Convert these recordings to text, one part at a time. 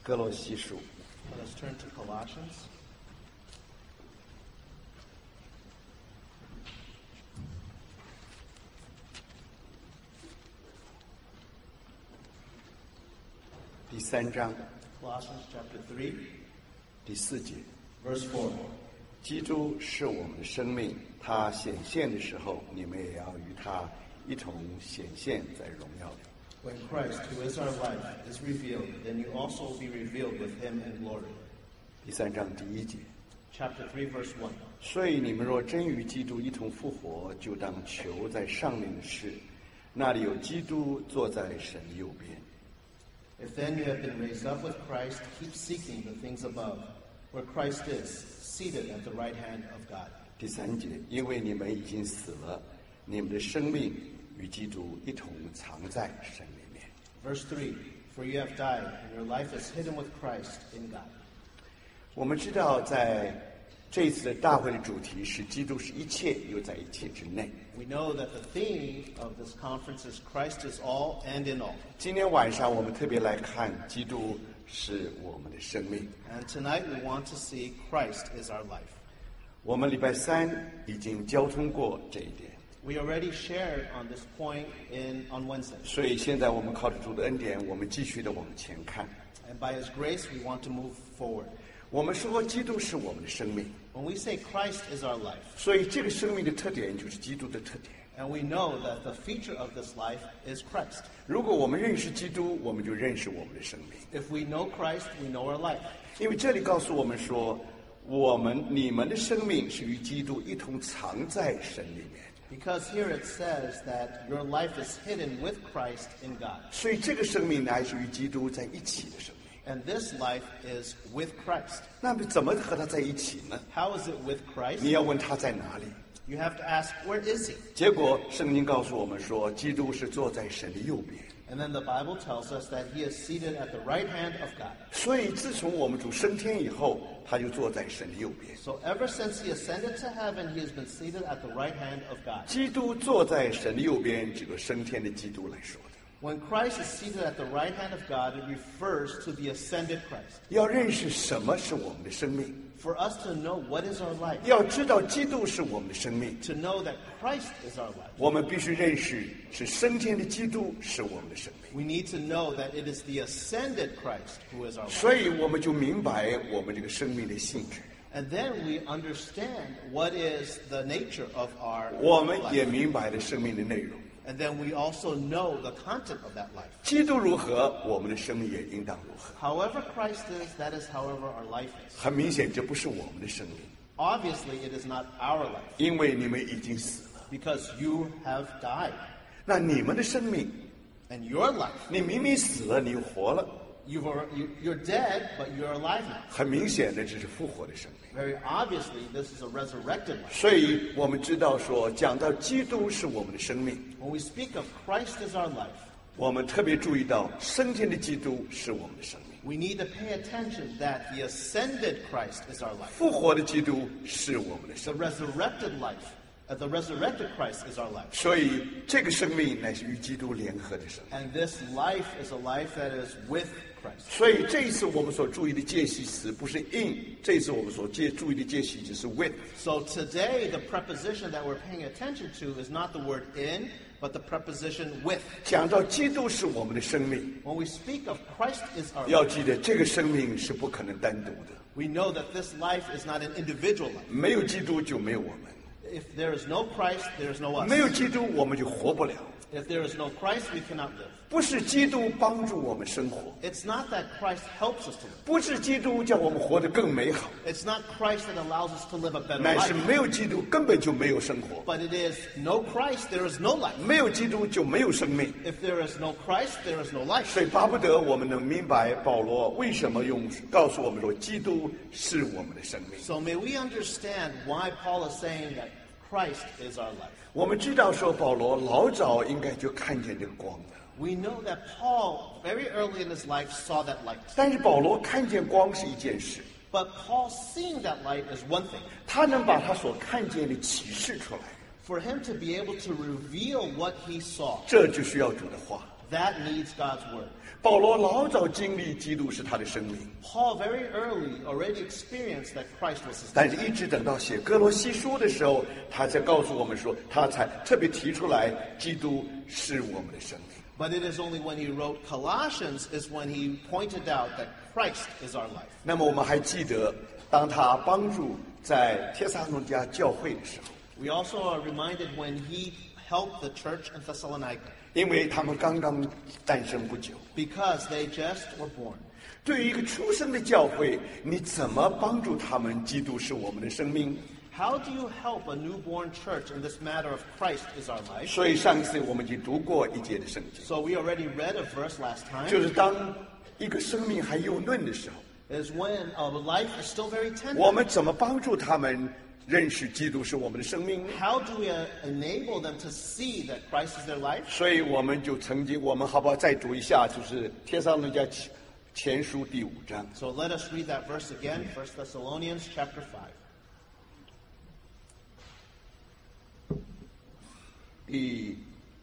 哥罗西书 Let us turn to Colossians. 第3章 Colossians chapter 3, 第4节， verse 4. 基督是我们的生命，他显现的时候，你们也要与他一同显现在荣耀里。 When Christ, who is our life, is revealed, then you also will be revealed with him in glory. 第3章第1节， Chapter 3, verse 1. 所以你们若真与基督一同复活，就当求在上面的事，那里有基督坐在神的右边。 If then you have been raised up with Christ, keep seeking the things above, where Christ is, seated at the right hand of God. 第3节，因为你们已经死了，你们的生命与基督一同藏在神里面。 Verse 3. For you have died, and your life is hidden with Christ in God. 我们知道，在这一次的大会的主题是基督是一切，又在一切之内。 We know that the theme of this conference is Christ is all and in all. 今天晚上我们特别来看，基督是我们的生命。 And tonight we want to see Christ is our life. 我们礼拜3已经交通过这一点， We already shared on this point on Wednesday. 所以现在我们靠着主的恩典，我们继续的往前看。 And by his grace, we want to move forward. 我们说基督是我们的生命， When we say Christ is our life, 所以这个生命的特点就是基督的特点。 and we know that the feature of this life is Christ. 如果我们认识基督，我们就认识我们的生命。 If we know Christ, we know our life. 因为这里告诉我们说，你们的生命是与基督一同藏在神里面。 Because here it says that your life is hidden with Christ in God. 所以这个生命乃是与基督在一起的生命。 And this life is with Christ. 那么怎么和他在一起呢？ How is it with 你 Christ? 要问他在哪里？ You have to ask, where is he? 结果圣经告诉我们说，基督是坐在神的右边。 And then the Bible tells us that he is seated at the right hand of God. 所以自从我们主升天以后，他就坐在神的右边。 So ever since he ascended to heaven, he has been seated at the right hand of God. 基督坐在神的右边，这个升天的基督来说的。 When Christ is seated at the right hand of God, it refers to the ascended Christ. 要认识什么是我们的生命， For us to know what is our life, 要知道基督是我们的生命， to know that Christ is our life, 我们必须认识是升天的基督是我们的生命。 we need to know that it is the ascended Christ who is our life. 所以我们就明白我们这个生命的性质， And then we understand what is the nature of our 我们也 life. 明白了生命的内容。 And then we also know the content of that life. 基督如何，我们的生命也应当如何。 However Christ is, that is however our life is. 很明显，这不是我们的生命， Obviously, it is not our life 因为你们已经死了。 because you have died. 那你们的生命， And your life, 你明明死了，你又活了， you're dead, but you're alive now. 很明显的这是复活的生命。 Very obviously, this is a resurrected life. 所以我们知道说，讲到基督是我们的生命， When we speak of Christ as our life, 我们特别注意到升天的基督是我们的生命， we need to pay attention that the ascended Christ is our life. 复活的基督是我们的 The 生命。 resurrected life, the resurrected Christ is our life. 所以这个生命乃是与基督联合的生命。 And this life is a life that is with Christ. 所以这一次我们所注意的介系词不是 in， 这一次我们所注意的介系词是 with。 So today, the preposition that we're paying attention to is not the word in, but the preposition with. 讲到基督是我们的生命， When we speak of Christ is our 要 life, 记得这个生命是不可能单独的， we know that this life is not an individual life. 没有基督就没有我们， If there is no Christ, there is no us. 没有基督我们就活不了。 If there is no Christ, we cannot live. 不是基督帮助我们生活， It's not that Christ helps us to live. 不是基督叫我们活得更美好， It's not Christ that allows us to live a better 乃是 life. 没有基督根本就没有生活， But it is no Christ, there is no life. 没有基督就没有生命。 If there is no Christ, there is no life. 所以巴不得我们能明白保罗为什么告诉我们说，基督是我们的生命。 So may we understand why Paul is saying that Christ is our life. 我们知道说保罗老早应该就看见这个光的， We know that Paul, very early in his life, saw that light. 但是保罗看见光是一件事， But Paul seeing that light is one thing. 他能把他所看见的启示出来， For him to be able to reveal what he saw, 这就需要主的话。 That needs God's word. 保罗老早经历基督是他的生命， Paul very early already experienced that Christ was his 但是 life. 一直等到写哥罗西书的时候，他才告诉我们说，他才特别提出来，基督是我们的生命。 But it is only when he wrote Colossians is when he pointed out that Christ is our life. 那么我们还记得，当他帮助在帖撒罗尼迦教会的时候， We also are reminded when he helped the church in Thessalonica 因为他们刚刚诞生不久。 because they just were born. 对于一个出生的教会，你怎么帮助他们？基督是我们的生命。 How do you help a newborn church in this matter of Christ is our life? 所以上一次我们已经读过一节的圣经， So we already read a verse last 就 time. 是当一个生命还幼嫩的时候， Is when a life is still very 我 tender. 们怎么帮助他们认识基督是我们的生命？ How do we enable them to see that Christ is their life? 所以我们就曾经，我们好不好再读一下，就是帖撒罗尼迦前书第5章。 So let us read that verse again, 1 Thessalonians chapter 5. 第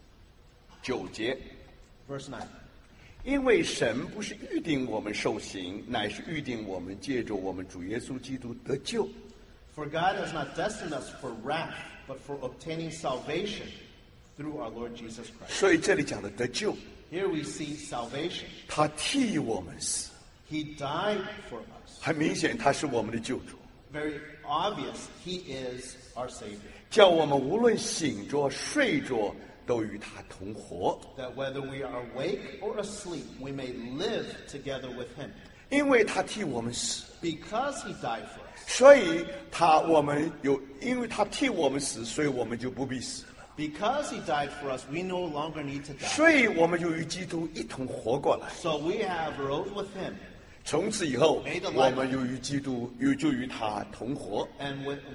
9节， Verse 9. 因为神不是预定我们受刑，乃是预定我们借着我们主耶稣基督得救。 For God has not destined us for wrath, but for obtaining salvation through our Lord Jesus Christ. 所以这里讲的得救， Here we see salvation. 他替我们死， He died for us. 很明显他是我们的救主， Very obvious, He is our Savior. 叫我们无论醒着睡着，都与他同活。 That whether we are awake or asleep, we may live together with Him. 因为他替我们死， Because He died for us. 所以因为他替我们死，所以我们就不必死了。 Because He died for us, we no longer need to die. 所以我们就与基督一同活过来。 So we have rose with Him. 从此以后，我们就与基督就与他同活。 And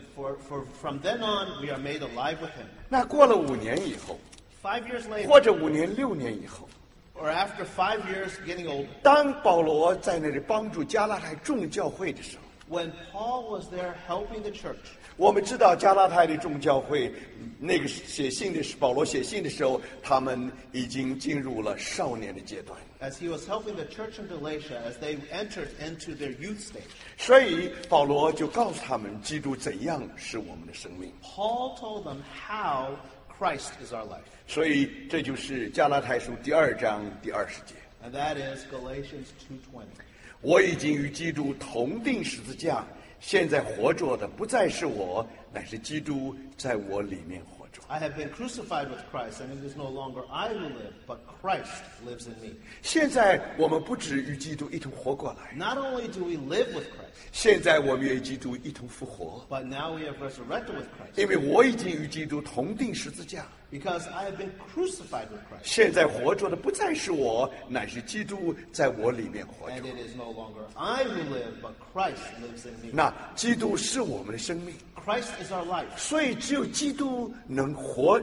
from then on, we are made alive with Him. 那过了5年以后， 5 years later, 或者5年、6年以后， or after 5 years getting older, 当保罗在那里帮助加拉太众教会的时候， when Paul was there helping the church, 我们知道加拉太的众教会，那个保罗写信的时候，他们已经进入了少年的阶段。 as he was helping the church in Galatia as they entered into their youth stage, 所以保罗就告诉他们，基督怎样是我们的生命。 Paul told them how Christ is our life. 所以这就是加拉太书第2章第20节。 And that is Galatians 2:20. 我已经与基督同定十字架，现在活着的不再是我，乃是基督在我里面活着。 I have been crucified with Christ, and it is no longer I who live, but Christ lives in me. 现在我们不只与基督一同活过来， Not only do we live with Christ, 现在我们也与基督一同复活， but now we have resurrected with Christ. 因为我已经与基督同定十字架。 Because I have been crucified with Christ. 现在活着的不再是我，乃是基督在我里面活 And 着。 it is no longer I who live, but Christ lives in me. 那基督是我们的生命， Christ is our life. 所以只有基督能活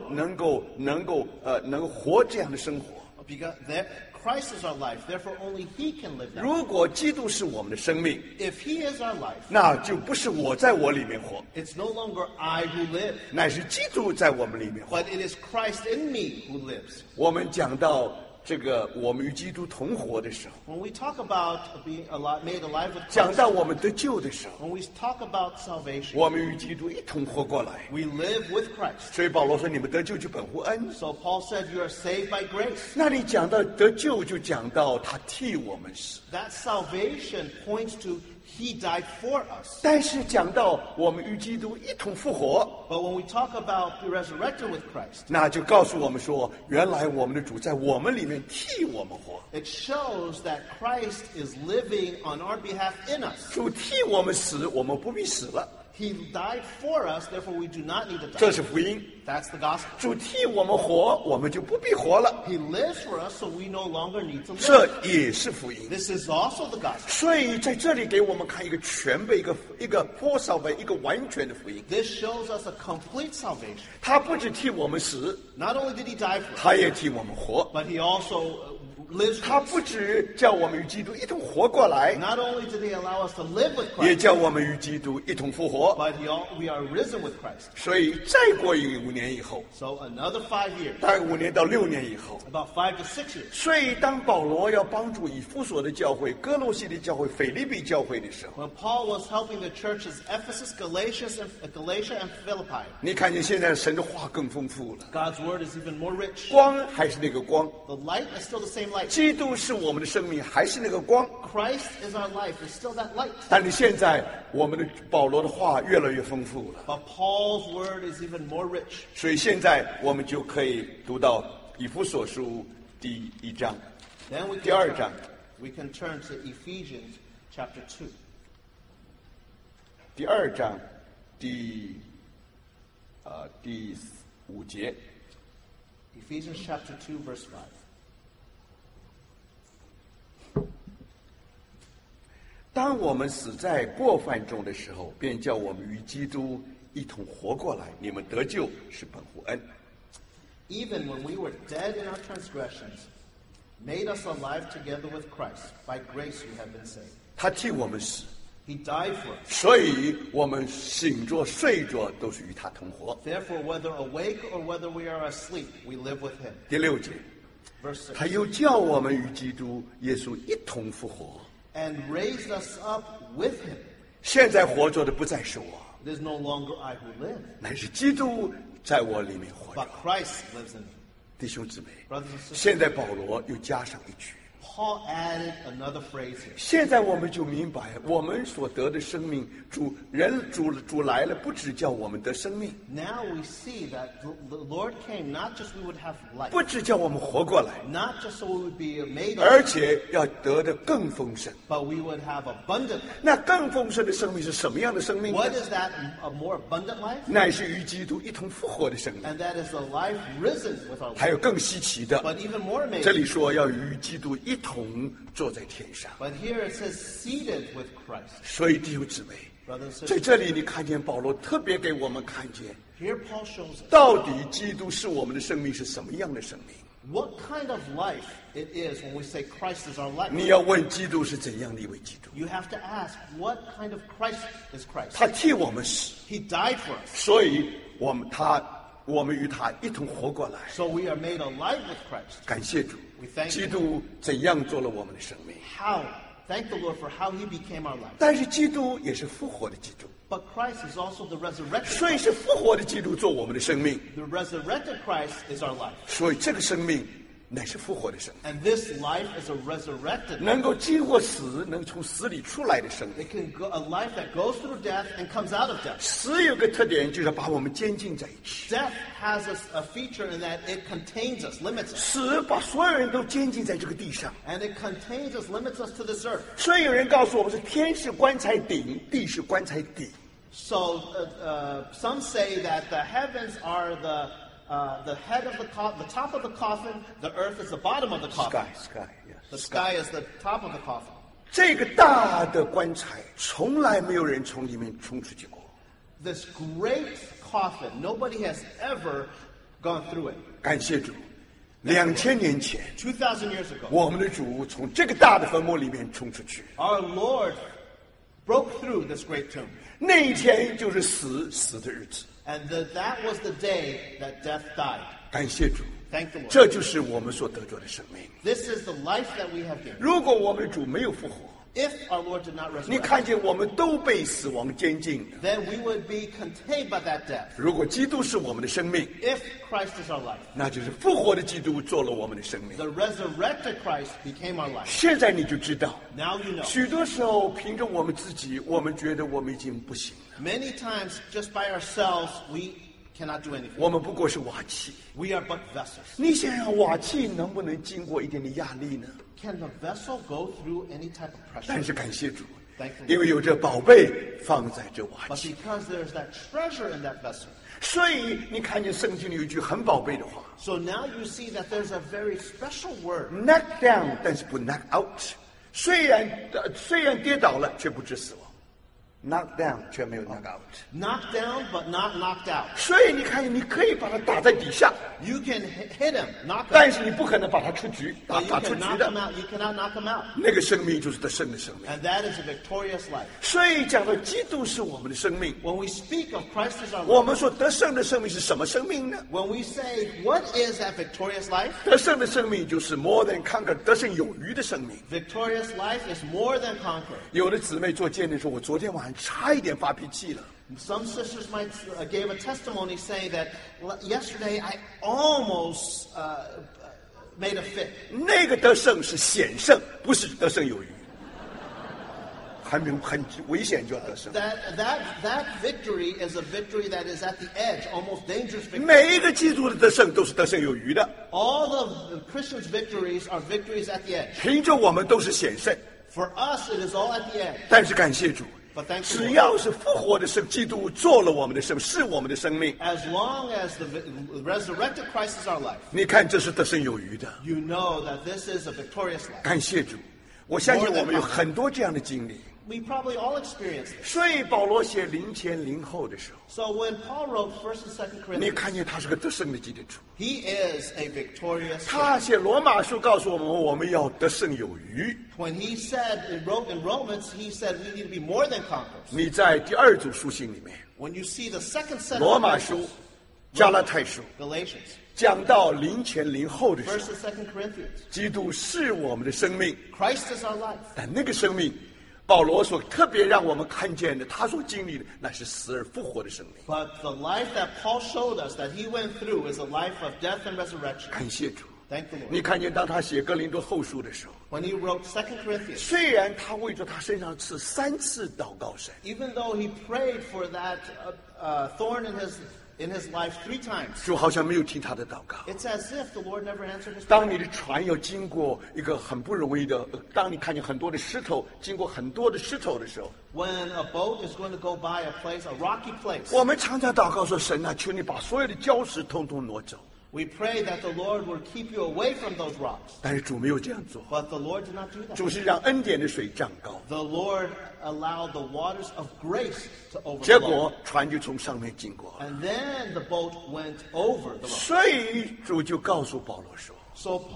这样的生活。 Because Christ is our life, therefore only He can live that. 如果基督是我们的生命， If He is our life, 那就不是我在我里面活， it's no longer I who live, 乃是基督在我们里面活。 but it is Christ in me who lives. 我们讲到这个我们与基督同活的时候， When we talk about being made alive with 讲 Christ, 到我们得救的时候， when we talk about salvation, 我们与基督一同活过来。 we live with Christ. 所以保罗说：“你们得救就本乎恩。 So Paul said, you are saved by grace. ” 那你讲到得救，就讲到他替我们死。 That salvation points to He died for us. 但是讲到我们与基督一同复活， But when we talk about be resurrected with Christ, 那就告诉我们说，原来我们的主在我们里面替我们活， it shows that Christ is living on our behalf in us. 主替我们死，我们不必死了。 He died for us, therefore we do not need to 这 die. 是福音。 That's the gospel. 主替我们活，我们就不必活了， He lives for us, so we no longer need to 这 live. 也是福音。 This is also the gospel. 所以在这里给我们看一个全备、一个full salvation，一个完全的福音。 This shows us a complete salvation. 他不只替我们死， Not only did He die for us, 他也替我们活。 but He also lives 他 with 不只叫我们与基督一同活过来， us. Not only did he allow us to live with 也 Christ, 叫我们与基督一同复活。 but we are risen with Christ. 所以再过5年以后， So another 5 years, 大概5年到6年以后， about 5 to 6 years, 所以当保罗要帮助以弗所的教会、哥罗西的教会、腓立比教会的时候， when Paul was helping the churches Ephesus, Galatia, and Philippi, 你看见现在神的话更丰富了， God's word is even more rich. 光还是那个光， The light is still the same light. 基督是我们的生命，还是那个光。 Christ is our life. It's still that light. 但是现在我们的保罗的话越来越丰富了， But Paul's word is even more rich. 所以现在我们就可以读到以弗所书第1章。 Then we 第2章 we can turn to Ephesians chapter 2. 第2章第5节。 Ephesians chapter 2, verse 5. 当我们死在过犯中的时候，便叫我们与基督一同活过来。你们得救是本乎恩。 Even when we were dead in our transgressions, made us alive together with Christ. By grace you have been saved. 他替我们死， He died for us. 所以我们醒着睡着都是与他同活。 Therefore, whether awake or whether we are asleep, we live with him. 第6节， Verse 6. 他又叫我们与基督耶稣一同复活。 And raised us up with him. 现在活着的不再是我， It is no longer I who live, 乃是基督在我里面活着 but。Christ lives in me. 弟兄姊妹， Brothers and sisters, 现在保罗又加上一句。 Paul added another phrase here. 现在我们就明白，我们所得的生命，主来了，不只叫我们得生命， Now we see that the Lord came not just we would have life, 不只叫我们活过来， not just so we would be made 而 alive, 且要得的更丰盛。 but we would have abundant life. 那更丰盛的生命是什么样的生命呢？ What is that? A more abundant life? 乃是与基督一同复活的生命。 And that is the life risen with our 还 Lord. 有更稀奇的， But even more 这 amazing. 里说要与基督一同坐在天上。 But here it says seated with Christ. 所以弟兄姊妹， Brothers and 在 sisters, 这里你看见保罗特别给我们看见， here Paul shows us 到底基督是我们的生命是什么样的生命？ what kind of life it is when we say Christ is our life. 你要问基督是怎样的一位基督？ You have to ask, what kind of Christ is Christ? 他替我们死， He died for us. 所以我们与他一同活过来。 So we are made alive with Christ. 感谢主 We thank， 基督怎样做了我们的生命？ How? Thank the Lord for how he became our life. 但是基督也是复活的基督， But Christ is also the resurrected 所以 Christ. 是复活的基督做我们的生命， The resurrected Christ is our life. 所以这个生命乃是复活的生命， And this life is a resurrected life. 能够经过死，能从死里出来的生命。 It can go, a life that goes through death and comes out of death. 死有个特点，就是把我们监禁在一起。 Death has a feature in that it contains us, limits us. 死把所有人都监禁在这个地上， And it contains us, limits us to this earth. 所以有人告诉我们是天是棺材顶，地是棺材底。 So some say that the heavens are the head of the top of the coffin, the earth is the bottom of the coffin. Sky, The yes. sky is the top of the coffin. 这个大的棺材，从来没有人从里面冲出去过。 This great coffin, nobody has ever gone through it. 感谢主，2000年前， 2,000 years ago, 我们的主从这个大的坟墓里面冲出去， our Lord broke through this great tomb. 那一天就是死的日子。 And that was the day that death died. 感谢主， Thank the Lord. 这就是我们所得着的生命。 This is the life that we have gained. 如果我们的主没有复活， If our Lord did not 你 resurrect, 看见我们都被死亡监禁了。 then we would be contained by that death. 如果基督是我们的生命， If Christ is our life, 那就是复活的基督做了我们的生命。 the resurrected Christ became our life. 现在你就知道， Now you know. 许多时候凭着我们自己，我们觉得我们已经不行了， Many times, just by ourselves, we cannot do anything. 我们不过是瓦器。 We are but vessels. 你想想，瓦器能不能经过一点点压力呢？ Can the vessel go through any type of 但 pressure? 是感谢主 Thank the，Lord. 因为有这宝贝放在这瓦 But 器， because there's that treasure in that vessel, 所以你看见圣经里有一句很宝贝的话 so now you see that there's a very special word. ：knock down，但是不 knock out。虽然跌倒了，却不致死亡。 knock down 却没有 knock out。 Knocked down, but not knocked out. 所以你看，你可以把他打在底下， You can hit him, knock him, 但是你不可能把他出局， but you 打出 can 局 knock 的 him。out. You cannot knock him out. 那个生命就是得胜的生命。 And that is a victorious life. 所以讲到基督是我们的生命， When we speak of Christ as our 我 life, 们说得胜的生命是什么生命呢？ when we say, what is that victorious life? 得胜的生命就是 more than conquer， 得胜有余的生命。 Victorious life is more than conquer. 有的姊妹做见证说，我昨天晚上差一点发脾气了。 Some sisters might gave a testimony saying that yesterday I almost made a fit. 那个得胜是险胜，不是得胜有余，很危险就要得胜。 That victory is a victory that is at the edge, almost dangerous victory. 每一个基督的得胜都是得胜有余的， All the Christians' victories are victories at the edge. 凭着我们都是险胜。 For us, it is all at the edge. 但是感谢主， But thank the 只 Lord. 要是复活的生基督做了我们的生，是我们的生命。 As long as the resurrected Christ is our life, 你看，这是得胜有余的。 you know that this is a victorious life. 感谢主，我相信我们有很多这样的经历。 We probably all experience this. 所以保罗写0前0后的时候， So when Paul wrote 1st and 2nd 你 Corinthians, 看见他是个得胜的基督徒。 he is a victorious. 他写罗马书告诉我们，我们要得胜有余。 When he wrote in Romans, he said we need to be more than conquerors. 你在第二组书信里面， When you see the second set 罗 of 马书 epistles,、 加拉太书， Galatians, 讲到0前0后的时 1st 候， and 2nd Corinthians, 基督是我们的生命， Christ is our life. 但那个生命，保罗所特别让我们看见的，他所经历的，那是死而复活的生命。 But the life that Paul showed us that he went through is a life of death and resurrection. 感谢主。 Thank the Lord. 你看见当他写哥林多后书的时候， When he wrote 2nd Corinthians, 虽然他为着他身上刺3次祷告神， even though he prayed for that thorn in his life 3 times, 主好像没有听他的祷告。 it's as if the Lord never answered his 当 prayer. 你的船要经过一个很不容易的，当你看见很多的石头，经过很多的石头的时候， When a boat is going to go by a place, a rocky place, 我们常常祷告说：“神啊，求你把所有的礁石通通挪走。 we pray that the Lord will keep you away from those rocks. ” 但是主没有这样做， But the Lord did not do that. 主是让恩典的水涨高， The Lord allowed the waters of grace to 结 overflow. 果船就从上面经过了。 And then the boat went over the rock. 所以主就告诉保罗说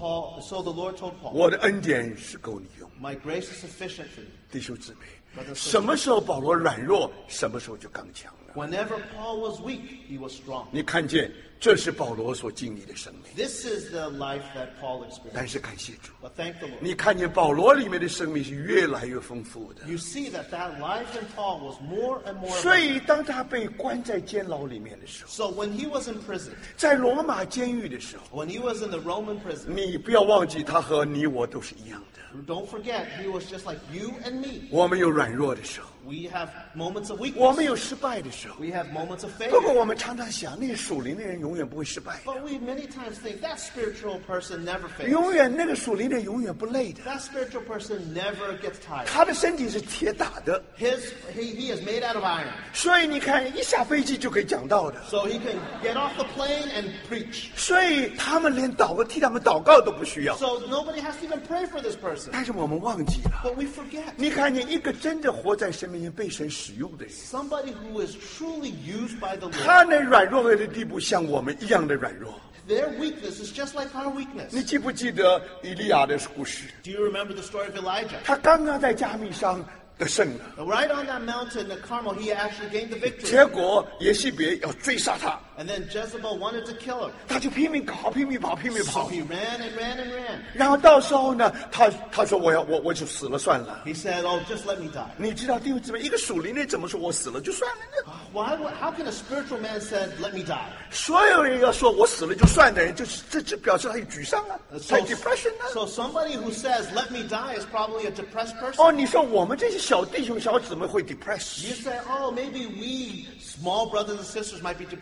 So the Lord told：“ Paul, 我的恩典是够你用。 my grace is sufficient for you. ” 弟兄姊妹，什么时候保罗软弱，什么时候就刚强了。 Whenever Paul was weak, he was strong. 你看见，这是保罗所经历的生命。 This is the life that Paul experienced. 但是感谢主， But thank the Lord. 你看见保罗里面的生命是越来越丰富的。 You see that life in Paul was more and more. 所以，当他被关在监牢里面的时候， So when he was in prison, 在罗马监狱的时候， when he was in the Roman prison, 你不要忘记，他和你我都是一样的。 don't forget, he was just like you and me. 我们有软弱的时候， We have moments of 我 weakness. 们有失败的时候。 We have moments of 不过， failure. 我们常常想，那个属灵的人永远不会失败的， But we many times think that spiritual person never fails. 永远那个属灵的人永远不累的。 That spiritual person never gets tired. 他的身体是铁打的， He is made out of iron. 所以你看，一下飞机就可以讲道的。 So he can get off the plane and preach. 所以他们连替他们祷告都不需要。 So nobody has to even pray for this person. 但是我们忘记了， But we forget. 你看见一个真的活在神面前被神使用的人， Somebody who is truly used by the Lord. 他能软弱的地步像我们一样的软弱。 Their weakness is just like our weakness. 你记不记得以利亚的故事？ Do you remember the story of Elijah? 他刚刚在加密上得胜了， Right on that mountain at Carmel, he actually gained the victory. 结果耶洗别要追杀他， And then Jezebel wanted to kill him. 他就拼命跑，拼命跑，拼命 So 跑。 he ran and ran and ran. 然后到时候呢，他说我就死了算了。 He said, oh, just let me die. 你知道弟兄姊妹，一个属灵的怎么说我死了就算了呢？ How can a spiritual man say, let me die? 所有人要说我死了就算的人，这表示他有沮丧啊，他有 depression 啊。 So somebody who says, let me die is probably a depressed person. 哦，你说我们这些小弟兄小姊妹会 depress？ You say, oh, maybe we small brothers and sisters might be 保 depressed. 罗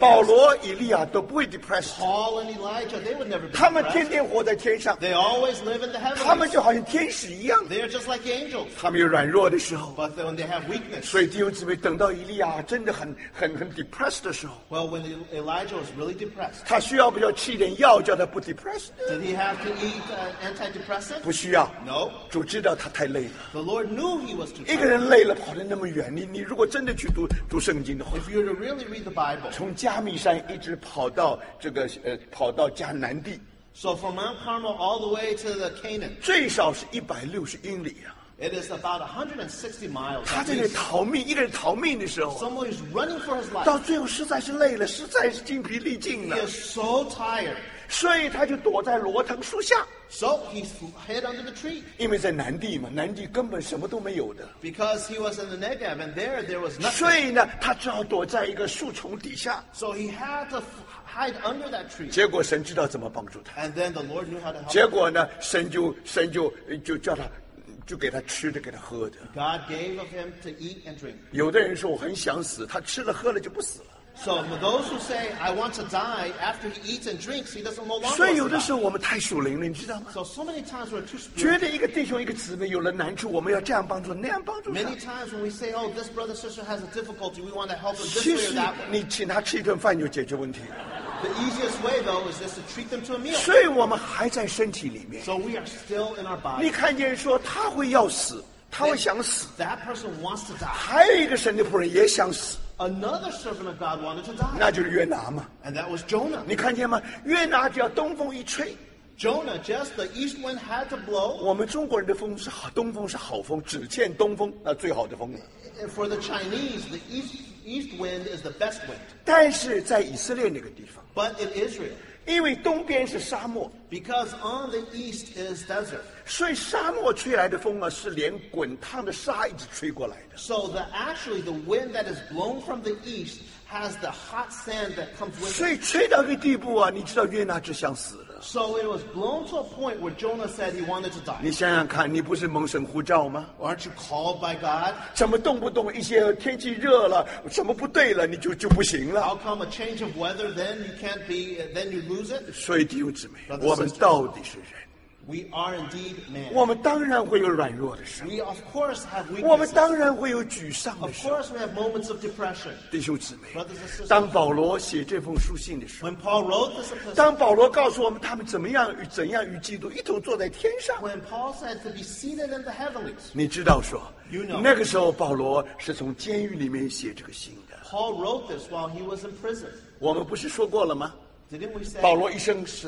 罗、以利亚都不会 depressed， Paul and Elijah, they would never be 他们天 depressed. 天活在天上， They always live in the 他们 heavens. 就好像天使一样， They are just like angels. 他们有软弱的时候。 But when they have weakness, 所以弟兄姊妹，等到以利亚真的很 depressed 的时候， well, when Elijah was really depressed, 他需要不要吃一点药叫他不 depressed？ did he have to eat antidepressant? 不需要， No. 主知道他太累了。 The Lord knew he was too 一个 tired. 人累了，跑得那么远，你如果真的去读圣经的话， If you were to really read the Bible, 从加密山一直跑到跑到迦南地， so from Mount Carmel all the way to the Canaan, 最少是160英里啊！ it is about 160 miles. 他 At 在那 least. 逃命，一个人逃命的时候， Someone is running for his life. 到最后实在是累了，实在是精疲力尽 He 了， is so tired. 所以他就躲在罗藤树下。 So he hid under the tree 因为在南地嘛，南地根本什么都没有的， because he was in the Negev and there was 所 nothing. 以呢，他只好躲在一个树丛底下。 So he had to hide under that tree. 结果神知道怎么帮助他， And then the Lord knew how to help 结 him. 果呢，神就叫他，就给他吃的，给他喝的。 God gave of him to eat and drink. 有的人说我很想死，他吃了喝了就不死了。 So for those who say, I want to die, after he eats and drinks, he doesn't no longer 所以有 want 的 to 时 die. 候我们太属灵了，你知道吗？ So many times we're too 觉 spiritual. 得一个弟兄一个姊妹有了难处，我们要这样帮助那样帮助他。 Many times when we say, oh, this brother sister has a difficulty, we want to help him this 其 way 实 or that way. 你请他吃一顿饭就解决问题， The easiest way, though, is just to treat them to a meal. 所以我们还在身体里面。 So we are still in our 你 body. 看见说他会要死，他会想死， That person wants to die. 还有一个神的仆人也想死， Another servant of God wanted to die. 那就是约拿嘛。 And that was Jonah. 你看见吗？约拿只要东风一吹， Jonah, just the east wind had to blow. 我们中国人的风是好，东风是好风，只欠东风，那最好的风了。 For the Chinese, the east wind is the best wind. 但是在以色列那个地方， But in Israel, 因为东边是沙漠， because on the east is desert, 所以沙漠吹来的风啊，是连滚烫的沙一直吹过来的。 so actually the wind that is blown from the east has the hot sand that comes with 所 it. 以吹到一个地步啊，你知道约拿只想死了。 So it was blown to a point where Jonah said he wanted to die. 你想想看，你不是蒙神呼召吗？ Aren't you called by God? 怎么动不动一些天气热了，什么不对了，你就不行了？ How come a change of weather, then you can't be, then you lose it? 所以弟兄姊妹， Brothers and 我们到底是人， We are indeed man. 我们当然会有软弱的时候， We of course have 我们 weaknesses. 当然会有沮丧的 Of 时候。 course we have moments of depression. 弟兄姊妹 Brothers and，sisters, 当保罗写这封书信的时候， when Paul wrote this epistle, 当保罗告诉我们他们怎样与基督一同坐在天上， when Paul said to be seated in the heavenlies, 你知道说 You know， 那个时候保罗是从监狱里面写这个信的。 Paul wrote this while he was in prison. 我们不是说过了吗？ Didn't we say 保罗一生是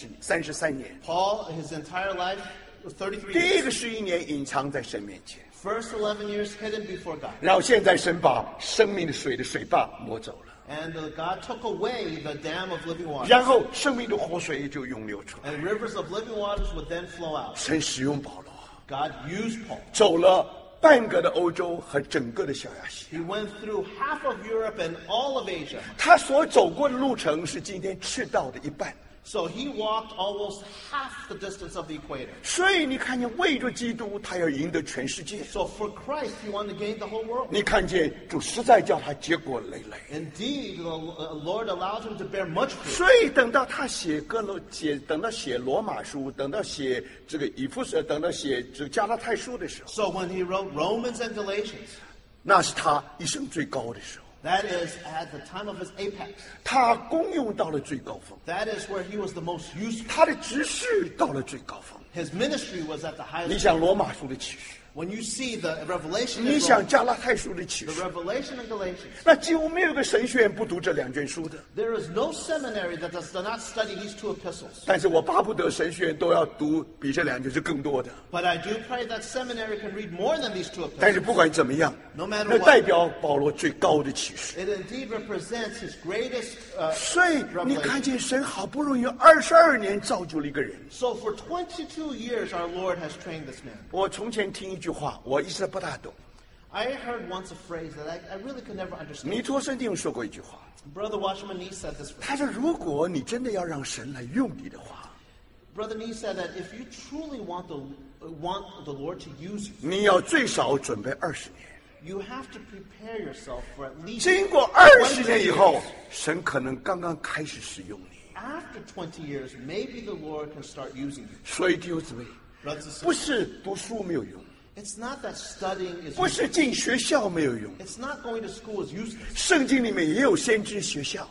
33年， Paul, his entire life, was 33 第一 years. 个11年隐藏在神面前， First 11 years hidden before God. 然后现在神把生命的水的水坝挪走了， And God took away the dam of living water. 然后生命的活水就涌流出来。 And rivers of living waters would then flow out. 神使用保罗， God used Paul. 走了半个的欧洲和整个的小亚细亚。 He went through half of Europe and all of Asia. 他所走过的路程是今天赤道的一半， So he walked almost half the distance of the equator. 所以你看见为着基督，他要赢得全世界。 So for Christ, he wanted to gain the whole world. 你看见主实在叫他结果累累， Indeed, the Lord allowed him to bear much fruit. 所以等到他等到写罗马书，等到写这个以弗所，等到写这个加拉太书的时候， So when he wrote Romans and Galatians, 那是他一生最高的时候， that is at the time of his apex. 他功用到了最高峰， That is where he was the most useful. 他的执事到了最高峰。 His ministry was at the 你 highest. 想罗马书的启示， When you see the revelation 你 in 想 Romans, 加拉太书的启 the 示， revelation in Galatians, 那几乎没有个神学院不读这两卷书的。 there is no seminary that does not study these two epistles. 但是我巴不得神学院都要读比这两卷是更多的。 But I do pray that seminary can read more than these two 但是 epistles. 不管怎么样， No matter 那 what 代表保罗最高的启示。 It indeed represents his greatest 所以你看 revelation. 见神好不容易22年造就了一个人。 So for 22 years, our Lord has trained this man. 我从前听一句话，我一直不大懂。 I heard once a phrase that I really could never understand. 尼托生弟兄说过一句话， Brother Watchman Nee said this phrase. 他说：“如果你真的要让神来用你的话， Brother Nee said that if you truly want the Lord to use you, 你要最少准备20年。 you have to prepare yourself for at least 经过20年以后，神可能刚刚开始使用你。 After 20 years, maybe the Lord can start using you. 所以弟兄姊妹， Brothers and sisters, 不是读书没有用， it's not that studying is 不是 useless. 进学校没有用， It's not going to school is useless. 圣经里面也有先知学校。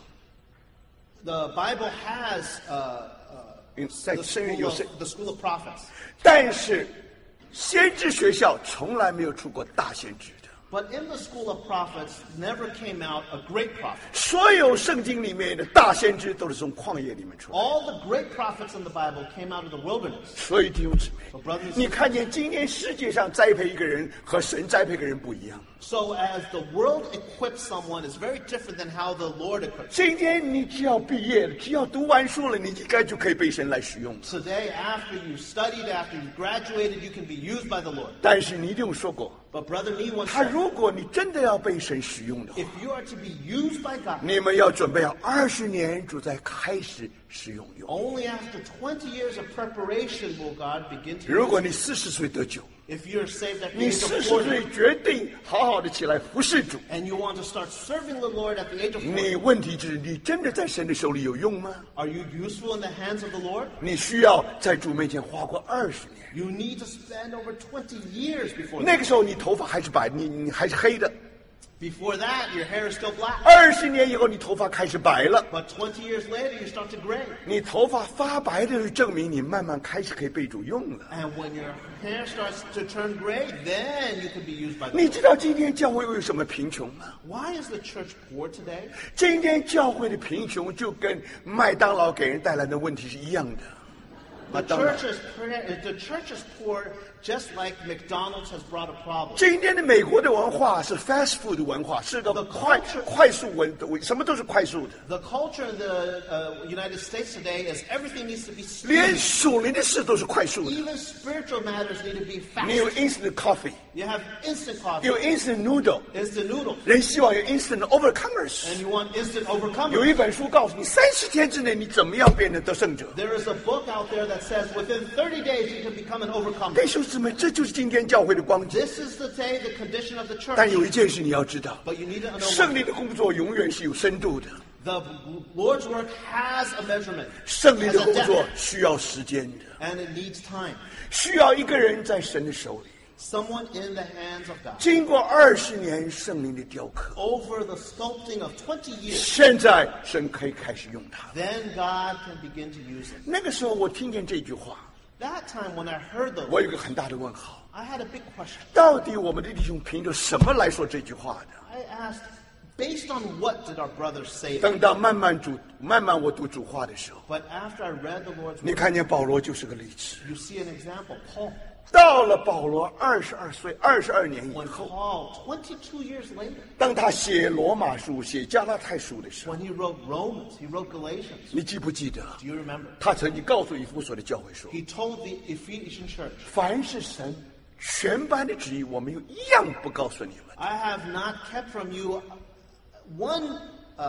The Bible has 在圣经有 the school of prophets. 但是先知学校从来没有出过大先知的。 But in the school of prophets, never came out a great prophet. 所有圣经里面的大先知都是从旷野里面出来的。 All the great prophets in the Bible came out of the wilderness. 所以弟兄姊妹 So brothers and， 你 sisters, 看见今天世界上栽培一个人和神栽培一个人不一样。 so as the world equips someone is very different than how the Lord equips. 今天你只要毕业了，只要读完书了，你应该就可以被神来使用。 Today, after you studied, after you graduated, you can be used by the Lord. 但是你一定有说过， But Brother Nee once 他 said, 如果你真的要被神使用的话， if you are to be used by God, 你们要准备要20年主才开始使用用。 only after 20 years of preparation will God begin to 如 use 果 you. 你40岁得救， If you're saved at the 你 age of 40 40, 岁决定好好的起来服侍主， and you want to start serving the Lord at the age of 你 40, 问题就是你真的在神的手里有用吗？ are you useful in the hands of the Lord? 你需要在主面前花过20年。 You need to spend over 20 years before 那 that. 个时候你头发还是白，你还是黑的。 Before that, your hair is still black. 20年以后，你头发开始白了。 But 20 years later, you start to gray. 你头发发白的是证明你慢慢开始可以被主用了。 And when your hair starts to turn gray, then you can be used by the 你 Lord. 知道今天教会为什么贫穷吗？ Why is the church poor today? 今天教会的贫穷就跟麦当劳给人带来的问题是一样的。 The 麦当劳 church is poor just like McDonald's has brought a problem. 今天的美国的文化是 fast food 的文化，是个快速什么都是快速的。 The culture in the United States today is everything needs to be 连 speedy. 属灵的事都是快速的。 Even spiritual matters need to be 你有 fast. instant coffee， You have instant coffee, 有 instant noodle， instant noodles, 人希望有 instant overcomers。 and you want instant 有 overcomers. 一本书告诉你，30天之内你怎么样变成得胜者。 There is a book out there that says within 30 days you can become an overcomer. 弟兄姊妹，这就是今天教会的光景。 This is today the condition of the 但 church. 有一件事你要知道， But you need to know 胜 one 利 thing. 的工作永远是有深度的， The Lord's work has a measurement, 胜利 has 的 a 工作 depth, 需要时间的， and it needs time. 需要一个人在神的手里， Someone in the hands of God. 经过20年圣灵的雕刻， Over the sculpting of 20 years, 现在神可以开始用它。 then God can begin to use it. 那个时候我听见这句话， That time when I heard the 我 Lord, 有个很大的问号： I had a big question. 到底我们的弟兄凭着什么来说这句话的？ I asked, based on what did our brothers say? 等到慢慢我读主话的时候， But after I read the Lord's 你 word, 看见保罗就是个例子。 you see an example. Paul. 到了保罗22岁，22年以 When 后， Paul, 22 years later, 当他写罗马书、写加拉太书的时候， when he wrote Romans, he wrote Galatians. 你记不记得？ Do you remember? 他曾经告诉以弗所的教会说 He told the Ephesian church, 凡是神全班的旨意，我们有一样不告诉你们。 I have not kept from you one,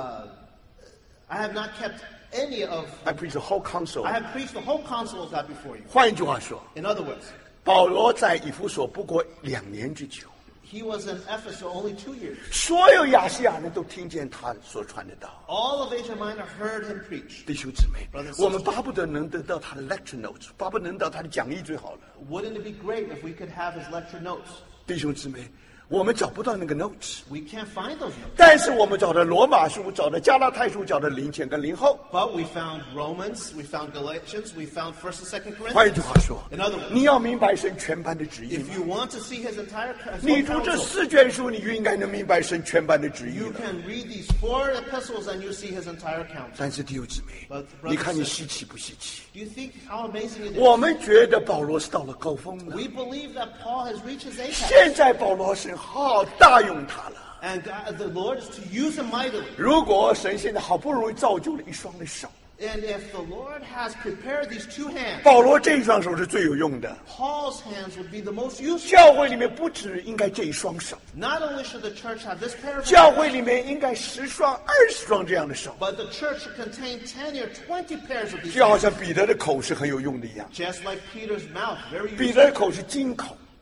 I have not kept any of, I preach the whole counsel. I have preached the whole counsel of God before you. 换一句话说， In other words, 保罗在以弗所不过2年之久， he was in Ephesus only 2 years. 所有亚细亚人都听见他所传的道。 All of Asia Minor heard him preach. 弟兄姊妹 Brothers and，sisters 我们巴不得能得到他的 lecture notes，巴不得能得到他的讲义最好了。 Wouldn't it be great if we could have his lecture notes? 弟兄姊妹，我们找不到那个 notes， We can't find those notes. 但是我们找到罗马书，找到加拉太书，找到灵前跟灵后。 But we found Romans, we found Galatians, we found 1st and 2nd 换一 Corinthians. 句话说， In other words, 你要明白神全班的旨意 if 吗？ you want to see his entire 你读这 counsel, 4卷书，你就应该能明白神全班的旨意 you 了。 can read these 4 epistles and you see his entire counsel. 但是弟兄姊妹 But，brothers 你看你 and sisters 稀奇不稀奇？ Do you think how amazing it is? 我们觉得保罗是到了高峰了， We believe that Paul has reached his apex. 现在保罗神好大用他了。 And God, the Lord is to use him mightily. 如果神现在好不容易造就了一双的手， And if the Lord has prepared these 2 hands, 保罗这一双手是最有用的。 Paul's hands would be the most useful. 教会里面不止应该这一双手， Not only should the church have this pair of 教 hands, 会里面应该10双、20双这样的手， but the church should contain 10 or 20 pairs of these 就好 hands. 像彼得的口是很有用的一样。 Just like Peter's mouth, very 彼 useful. 得的口是金口，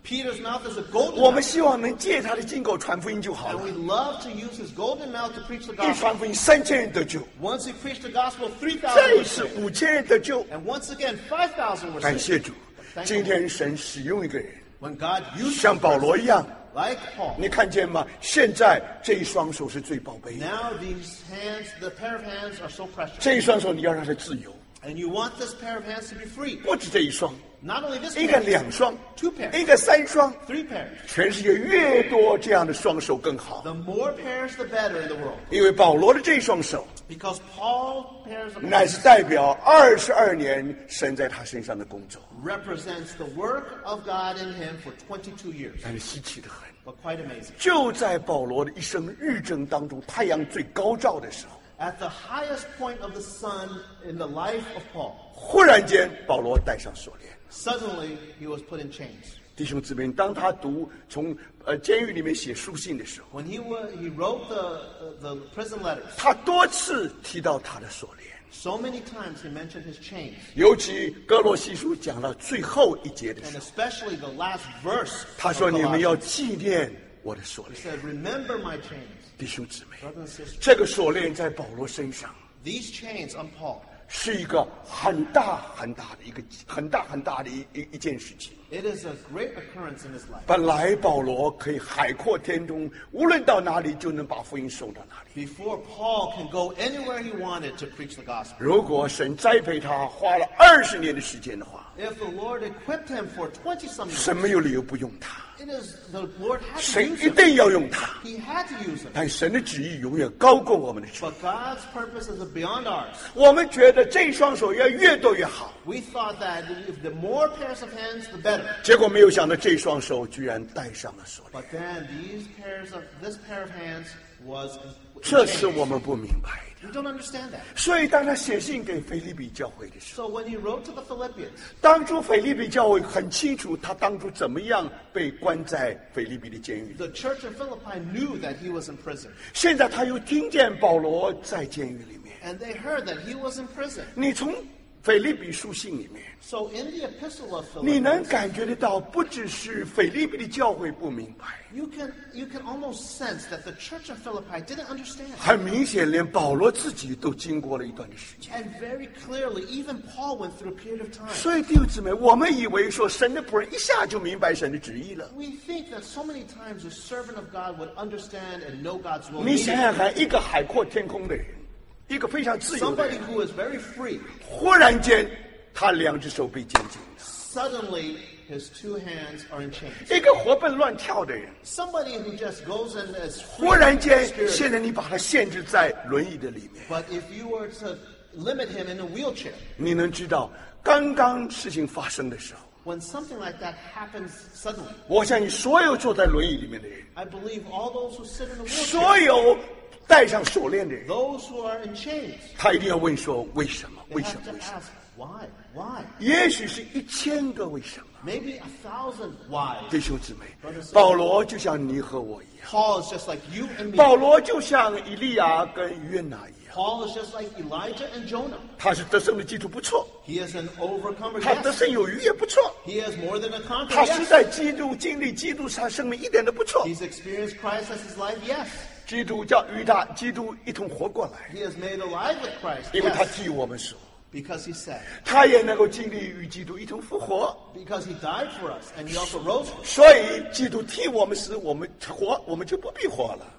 Peter's mouth is a golden 我们 mouth. 希望能借他的金口传福音就好 And 了。 we love to use his golden mouth to preach the 一 gospel. 传福音，3000人得救； Once he preached the gospel, 3,000 再 were 一次 saved. ，5000人得救。 And once again, 5,000 were 感 saved. 谢主，今天神使用一个人， When God used 像 him 保罗一样， like Paul. 你看见吗？现在这一双手是最宝贝的， Now these hands, the pair of hands are so precious. 这一双手你要让它自由， And you want this pair of hands to be free. 不止这一双， Not only this 一个 pair, 2双， 2 pairs, 一个3双， 3 pairs. 全世界越多这样的双手更好。 The more pairs, the better in the world. 因为保罗的这一双手， Because Paul pairs of 乃 hands 是代表22年神在他身上的工作， represents the work of God in him for 22 years. 但是稀奇的很。 But quite amazing. 就在保罗的一生日正当中，太阳最高照的时候， At the highest point of the sun in the life of Paul, 忽然间保罗戴上锁链。 suddenly he was put in chains. 弟兄姊妹，当他从监狱里面写书信的时候， When he wrote the prison letters, 他多次提到他的锁链， so many times he mentioned his chains. 尤其哥罗西书讲到最后一节的 And 时候， especially the last verse 他 of 说：“你们要 Colossians. 纪念我的锁 He 链。 said, remember my chains. ” 弟兄姊妹， Brothers and sisters, 这个锁链在保罗身上 these chains on Paul, 是一个很大很大的一件事情。 it is a great occurrence in his life. 本来保罗可以海阔天空，无论到哪里就能把福音送到哪里。 Before Paul can go anywhere he wanted to preach the gospel. 如果神栽培他花了20年的时间的话， If the Lord equipped him for 20-some years, 神没有理由不用他， it is the Lord had to 神 use 一 him. 定要用他。 He had to use him. 但神的旨意永远高过我们的旨意。 But God's purpose is beyond ours. 我们觉得这一双手要越多越好， We thought that if the more pairs of hands, the better. 结果没有想到这双手居然戴上了锁链。 But then this pair of hands was in 这是 chains. 我们不明白的。 We don't understand that. 所以当他写信给腓立比教会的时候， So when he wrote to the Philippians, 当初腓立比教会很清楚他当初怎么样被关在腓立比的监狱里。 the church in Philippi knew that he was in prison. 现在他又听见保罗在监狱里面。 And they heard that he was in prison. 你从腓立比书信里面， So in the epistle of 你能 Philippians, 感觉得到，不只是腓立比的教会不明白， you can almost sense that the church of Philippi didn't understand. 很明显，连保罗自己都经过了一段的时间。 And very clearly, even Paul went through a period of time. 所以弟兄姊妹，我们以为说神的仆人一下就明白神的旨意了。 We think that so many times a servant of God would understand and know God's will. 你想想看，一个海阔天空的人，一个非常自由的 Somebody 人， who is very free, 忽然间他2只手被监禁了。 suddenly his 2 hands are in chains. 一个活蹦乱跳的人， Somebody who just goes in as 忽 free 然 in 间 spirit. 现在你把他限制在轮椅的里面。 But if you were to limit him in a wheelchair, 你能知道，刚刚事情发生的时候， when something like that happens suddenly, 我相信所有坐在轮椅里面的人， I believe all those who sit in a 所 wheelchair, 有戴上锁链的人， those who are in chains, 他一定要问说：为什么？ they 为什 have 么？ to 为什么？ ask, why? Why? 也许是1000个为什么。 Maybe 1,000 why. 弟兄姊妹，保罗就像你和我一样， Paul is just like you and me. 保罗就像以利亚跟约拿一样， Paul is just like Elijah and Jonah. 他是得胜的基础不错， He is an overcomer, 他得 yes. 胜有余也不错， He has more than a conqueror, 他是 yes. 在基督经历基督他生命一点都不错。 He's experienced Christ as his life, yes. 基督叫与他基督一同活过来， He is made alive with Christ, 因为他 yes. 替我们说， Because he said, 他也能够经历与基督一同复活。 because he died for us and he also rose for us. 所以基督替我们死，我们活，我们就不必活了。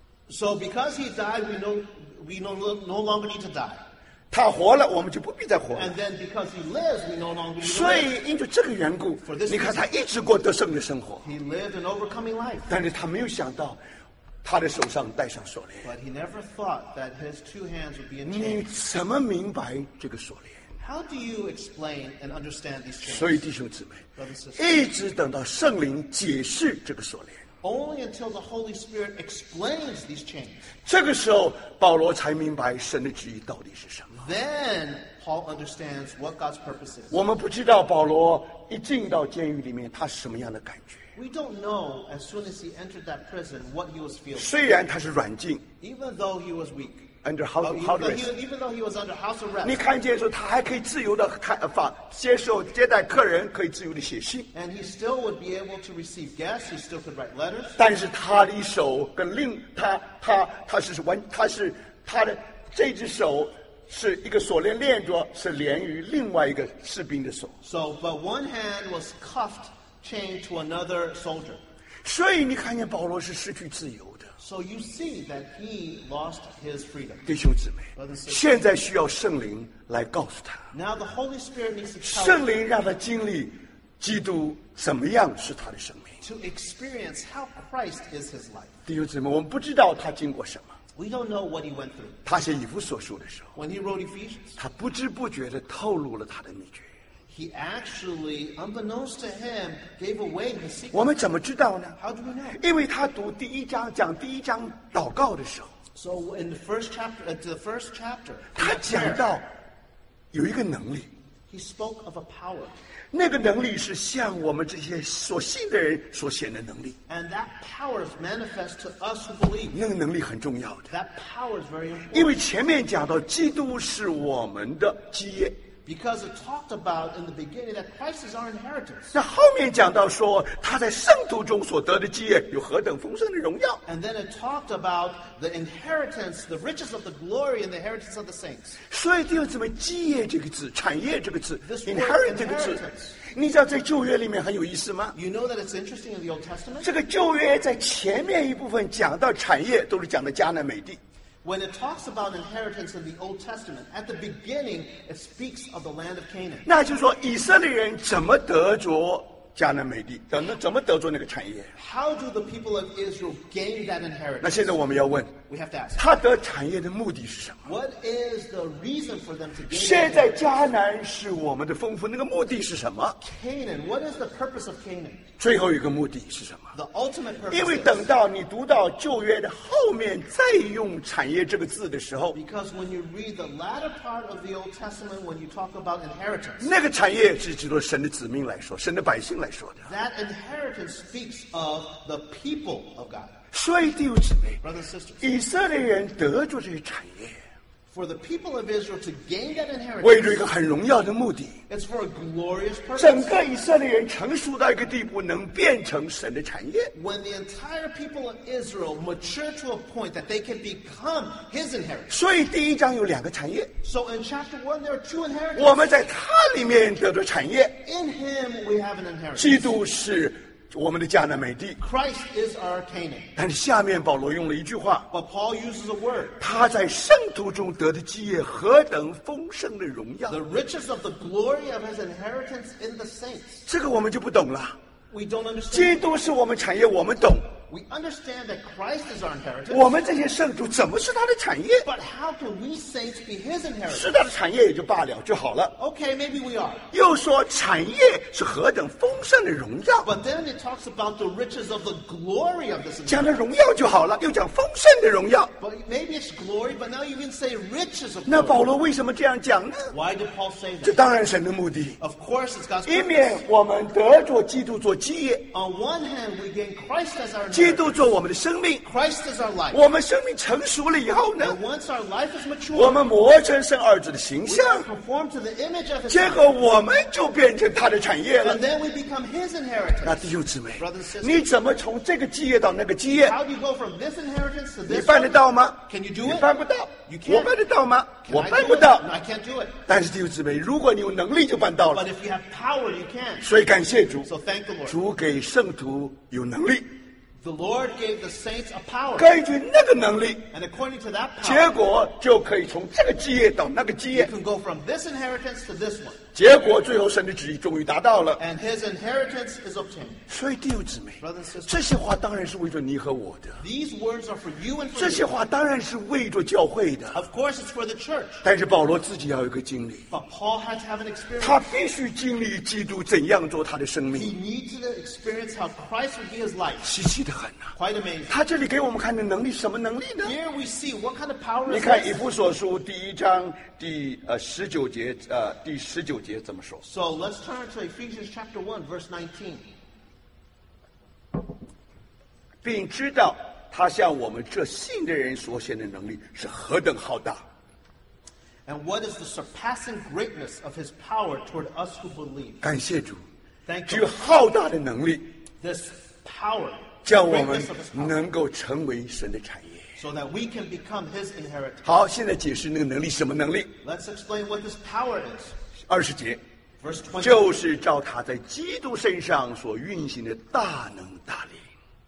So because he died, we no longer need to die. 他活了，我们就不必再活了。 And then because he lives, we no longer need to 所 live. 以因着这个缘故 For，this 你看他一直过得胜的生活， He lived an overcoming life. 但是他没有想到，他的手上戴上锁链。 But he never thought that his 2 hands would be in 你 chains. 怎么明白这个锁链？ How do you explain and understand these 所以 chains? 弟兄姊妹， Brothers and sisters, 一直等到圣灵解释这个锁链， only until the Holy Spirit explains these chains, 这个时候保罗才明白神的旨意到底是什么。 then Paul understands what God's purpose is. 我们不知道保罗一进到监狱里面，他什么样的感觉。 We don't know as soon as he entered that prison what he was feeling. 虽然他是软禁， Even though he was weak, under house arrest。 even though he was under house arrest. 你看见说他还可以自由的接待客人，可以自由的写信。 And he still would be able to receive guests. He still could write letters. 但是他的一手跟他的这只手是一个锁链链着，是连于另外一个士兵的手。 So, but one hand was cuffed, chained to another soldier. 所以你看见保罗是失去自由的。 So you see that he lost his freedom. 弟兄姊妹，现在需要圣灵来告诉他， Now the Holy Spirit needs to tell 圣 him 灵让他经历基督怎么样是他的生命。 to experience how Christ is his life. 弟兄姊妹，我们不知道他经过什么。 We don't know what he went through. 他写以弗所书的时候， When he wrote Ephesians, 他不知不觉地透露了他的秘诀。 he actually, unbeknownst to him, gave away his secret. 我们怎么知道呢？ How do we know? 因为他读第一章讲第一章祷告的时候， So in the first chapter, 他讲到有一个能力， he spoke of a power. 那个能力是向我们这些所信的人所显的能力。 And that power is manifest to us who believe. 那个能力很重要的， That power is very important. 因为前面讲到基督是我们的基业， Because it talked about in the beginning that Christ is our inheritance. 那后面讲到说他在圣徒中所得的基业有何等丰盛的荣耀。 And then it talked about the inheritance, the riches of the glory and the inheritance of the saints. 所以弟兄姊妹，基业这个字、产业这个字、 This word inherit 这个字， inheritance. 你知道在旧约里面很有意思吗？ You know that it's interesting in the Old Testament? 这个旧约在前面一部分讲到产业，都是讲的迦南美地。 When it talks about inheritance in the Old Testament, at the beginning it speaks of the land of Canaan. 那就是说，以色列人怎么得着迦南美地，怎么得着那个产业？ How do the people of Israel gain that 那 inheritance? 现在我们要问， We have to ask. 他得产业的目的是什么？ What is the reason for them to gain 现 that 在 inheritance? 迦南是我们的丰富，那个目的是什么？ Canaan, what is the purpose of Canaan? 最后一个目的是什么？ The ultimate purpose 因为 is 等到你读到旧约的后面再用产业这个字的时候， because when you read the latter part of the Old Testament, when you talk about inheritance, 那个产业是指着神的子民来说，神的百姓来说的。 that inheritance speaks of the people of God. 所以弟兄姊妹， Brothers and sisters, 以色列人得着这些产业， for the people of Israel to gain that 为着一 inheritance, 个很荣耀的目的。 it's for a glorious 整 purpose. 个以色列人成熟到一个地步，能变成神的产业。 When the entire people of Israel mature to a point that they can become his inheritance. 所以第一章有两个产业， So in chapter 1, there are two 我 inheritances. 们在它里面得着产业。 In him, we have an inheritance. 基督是我们的迦南美地。 Christ is our Canaan. 但是下面保罗用了一句话， But Paul uses a word. 他在圣徒中得的基业何等丰盛的荣耀， The riches of the glory of his inheritance in the saints. 这个我们就不懂了。 We don't understand. 基督是我们产业，我们懂。 We understand that Christ is our inheritance. 我们这些圣徒怎么是他的产业？ But how can we saints be his 是 inheritance? 他的产业也就罢了就好了。 Okay, maybe we are. 又说产业是何等丰盛的荣耀， But then it talks about the riches of the glory of this 讲 inheritance. 了荣耀就好了，又讲丰盛的荣耀。 But maybe it's glory, but now you can say riches of 那 glory. 保罗为什么这样讲呢？ Why did Paul say 这 that? 当然神的目的， Of course, it's God's 一 purpose. 面我们得着基督做基业， On one hand, we gain Christ as our 基 inheritance. 督做我们的生命。 Christ is our life. 我们生命成熟了以后呢， And once our life is 我 mature, 们磨成圣二子的形 we 象 are，conformed to the image of his 结 son. 果我们就变成他的产业了 And。then we become his 那 inheritance. 弟兄姊妹 Brothers and sisters， 你怎么从这个基业到那个基业？ How do you go from this inheritance to 你 this 办得 one? 到吗？ Can you do 你 it? 办不到 You。can't. 我办得到吗？ Can 我 I 办 do 不 it? 到 No,。I can't do it. 但是弟兄姊妹，如果你有能力就办到 But 了。 if you have power, you can. 所以感谢主， So thank the Lord. 主给圣徒有能力， The Lord gave the saints a power. 根据那个能力， And according to that 结 power, 果就可以从这个基业到那个基 you 业， can go from this inheritance to this one. 结果最后神的旨意终于达到了。 And his inheritance is obtained. 所以弟兄姊妹， Brothers and sisters, 这些话当然是为着你和我的， these words are for you and 这 for 些 you. 话当然是为着教会的。 Of course, it's for the church. 但是保罗自己要有一个经历， But Paul had to have an 他 experience. 必须经历基督怎样做他的生 He 命， needs to experience how Christ would be his life. 稀奇的很呐、 Quite amazing. 他这里给我们看的能力，什么能力呢？ Here we see what kind of power 你 is 看以 this. 弗所书第一章第19节第19节怎么说？ So let's turn to Ephesians chapter 1, verse 19. 并知道他向我们这信的人所显的能力是何等浩大。 And what is the surpassing greatness of his power toward us who believe? 感谢主， Thank 具 you. 浩大的能力， This power, 叫我们 greatness of his power, 能够成为神的产业。 so that we can become his inheritance. 好，现在解释那个能力什么能力？ Let's explain what this power is. 20节， Verse 20. 就是照他在基督身上所运行的大能大力。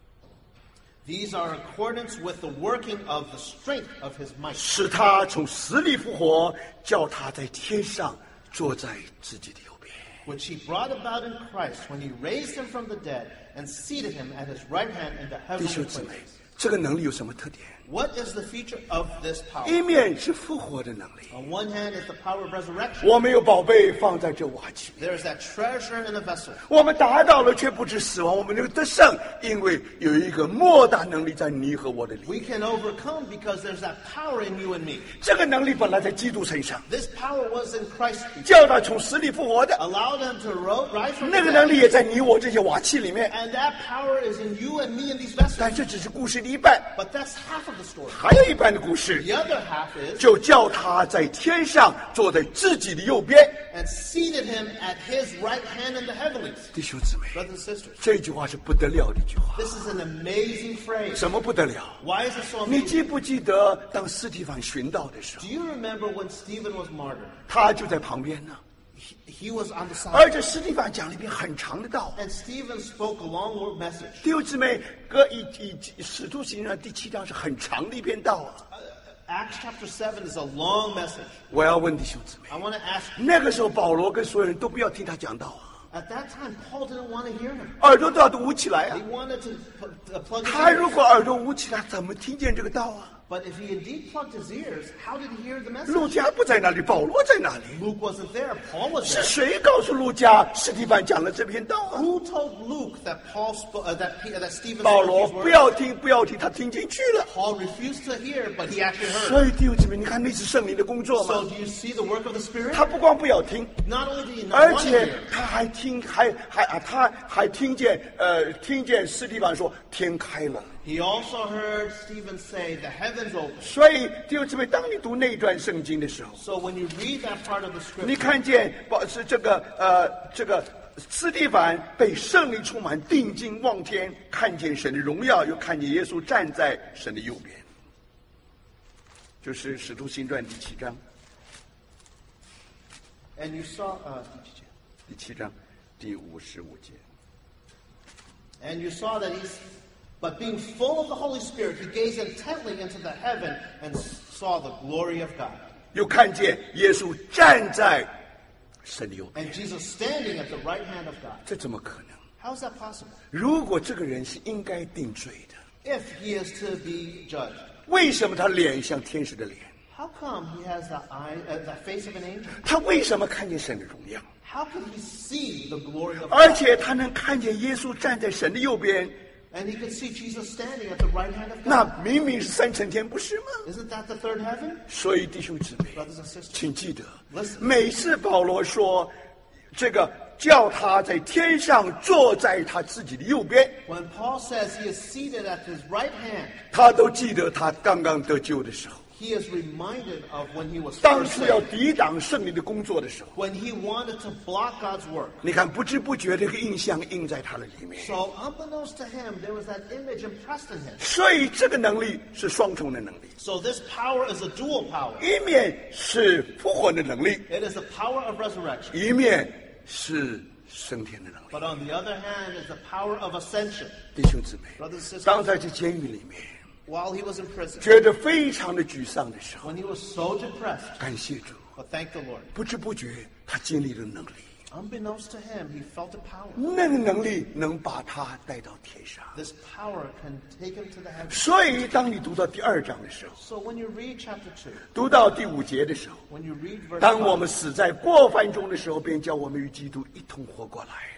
These are in accordance with the working of the strength of his might, 使他从死里复活，叫他在天上坐在自己的右边。 which he brought about in Christ when he raised him from the dead and seated him at his right hand in the 弟 heavenly 兄姊妹 places. ， 这个能力有什么特点？ What is the feature of this power? 一面是复活的能力， On one hand is the power of resurrection. 我们有宝贝放在这瓦器里， There is that treasure in a vessel. 我们达到了却不知死亡，我们能够得胜，因为有一个莫大能力在你和我的里 We 面。 can overcome because there's that power in you and me. 这个能力本来在基督身上， This power was in Christ, 叫他从死里复活的， allowed him to rise from 那 the 个能 dead. 力也在你我这些瓦器里面。 And that power is in you and me in these vessels. 但这只是故事的一半， But that's half of the story. 还有一半的故事， The other half is 就叫他在天上坐在自己的右边。 and seated him at his right hand in the heavenlies. 弟兄姊妹， Brothers and sisters, 这句话是不得了的一句话。 this is an amazing phrase. 什么不得了？ Why is it so 你 amazing? 记不记得当司提反殉道的时候 Do，you remember when Stephen was martyred? 他就在旁边呢， He was on the side. 而且司提反讲了一篇很长的道。 And Stephen spoke a long word message. 弟兄姊妹，使徒行传第7章是很长的一篇道啊。 Acts chapter 7 is a long message. 我要问弟兄姊妹， I want to ask, 那个时候保罗跟所有人都不要听他讲道啊， at that time, Paul didn't want to hear him. 耳朵都要捂起来啊 He。wanted to plug his 他 ears. 如果耳朵捂起来，怎么听见这个道啊？ But if he indeed plugged his ears, how did he hear the message? 路加不在那里，保罗在那里。 Luke wasn't there. Paul was 是 there. 谁告诉路加司提反讲了这篇道啊？ Who told Luke that Paul spoke, that Stephen 保 spoke 罗 these 不 words? 要听，不要听，他听进去了。 Paul refused to hear, but he actually heard. 所以弟兄姊妹，你看那是圣灵的工作 So 吗？ do you see the work of the Spirit? 他不光不要听， Not only did he not 而 want to 且 hear, 他还听见司提反说天开了。 he also heard Stephen say, the heavens opened. 所以弟兄姊妹，当你读那段圣经的时候， So when you read that part of the 你 scripture, 看见是这个司提反被圣灵充满，定睛望天，看见神的荣耀，又看见耶稣站在神的右边，就是《使徒行传》第7章， and you saw, 第7章第55节。 and you saw that but being full of the Holy Spirit, he gazed intently into the heaven and saw the glory of God. 又看见耶稣站在神的右边， And Jesus standing at the right hand of God. 这怎么可能？ How is that possible? 如果这个人是应该定罪的， If he is to be judged, 为什么他脸像天使的脸？ how come he has the face of an angel? 他为什么看见神的荣耀？ How could he see the glory of 而 God? 且他能看见耶稣站在神的右边， And he could see Jesus standing at the right hand of 那 God. 明明是三层天，不是吗？ Isn't that the third heaven? 所以弟兄姊妹， Brothers and sisters, 请记得， Listen. 每次保罗说这个叫他在天上坐在他自己的右边， when Paul says he is seated at his right hand, 他都记得他刚刚得救的时候， he is reminded of when he was 当 first 初要 saved, 抵挡圣灵的工作的时候。 when he wanted to block God's work. 你看，不知不觉这个印象印在他的里面， So unbeknownst to him, there was that image impressed in him. 所以这个能力是双重的能力， So this power is a dual power. 一面是复活的能力， It is the power of resurrection. 一面是升天的能力。 But on the other hand is the power of ascension. 弟兄姊妹， Brothers and sisters, 当在这监狱里面 while he was in prison, 觉得非常的沮丧的时候， when he was so depressed, 感谢主， but thank the Lord. 不知不觉他经历了能力， Unbeknownst to him, he felt a power. 那个能力能把他带到天上。 This power can take him to the heavens. 所以，当你读到第2章的时候， So when you read chapter 2, 读到第5节的时候， when you read verse 当我 5, 们死在过犯中的时候，便叫我们与基督一同活过来。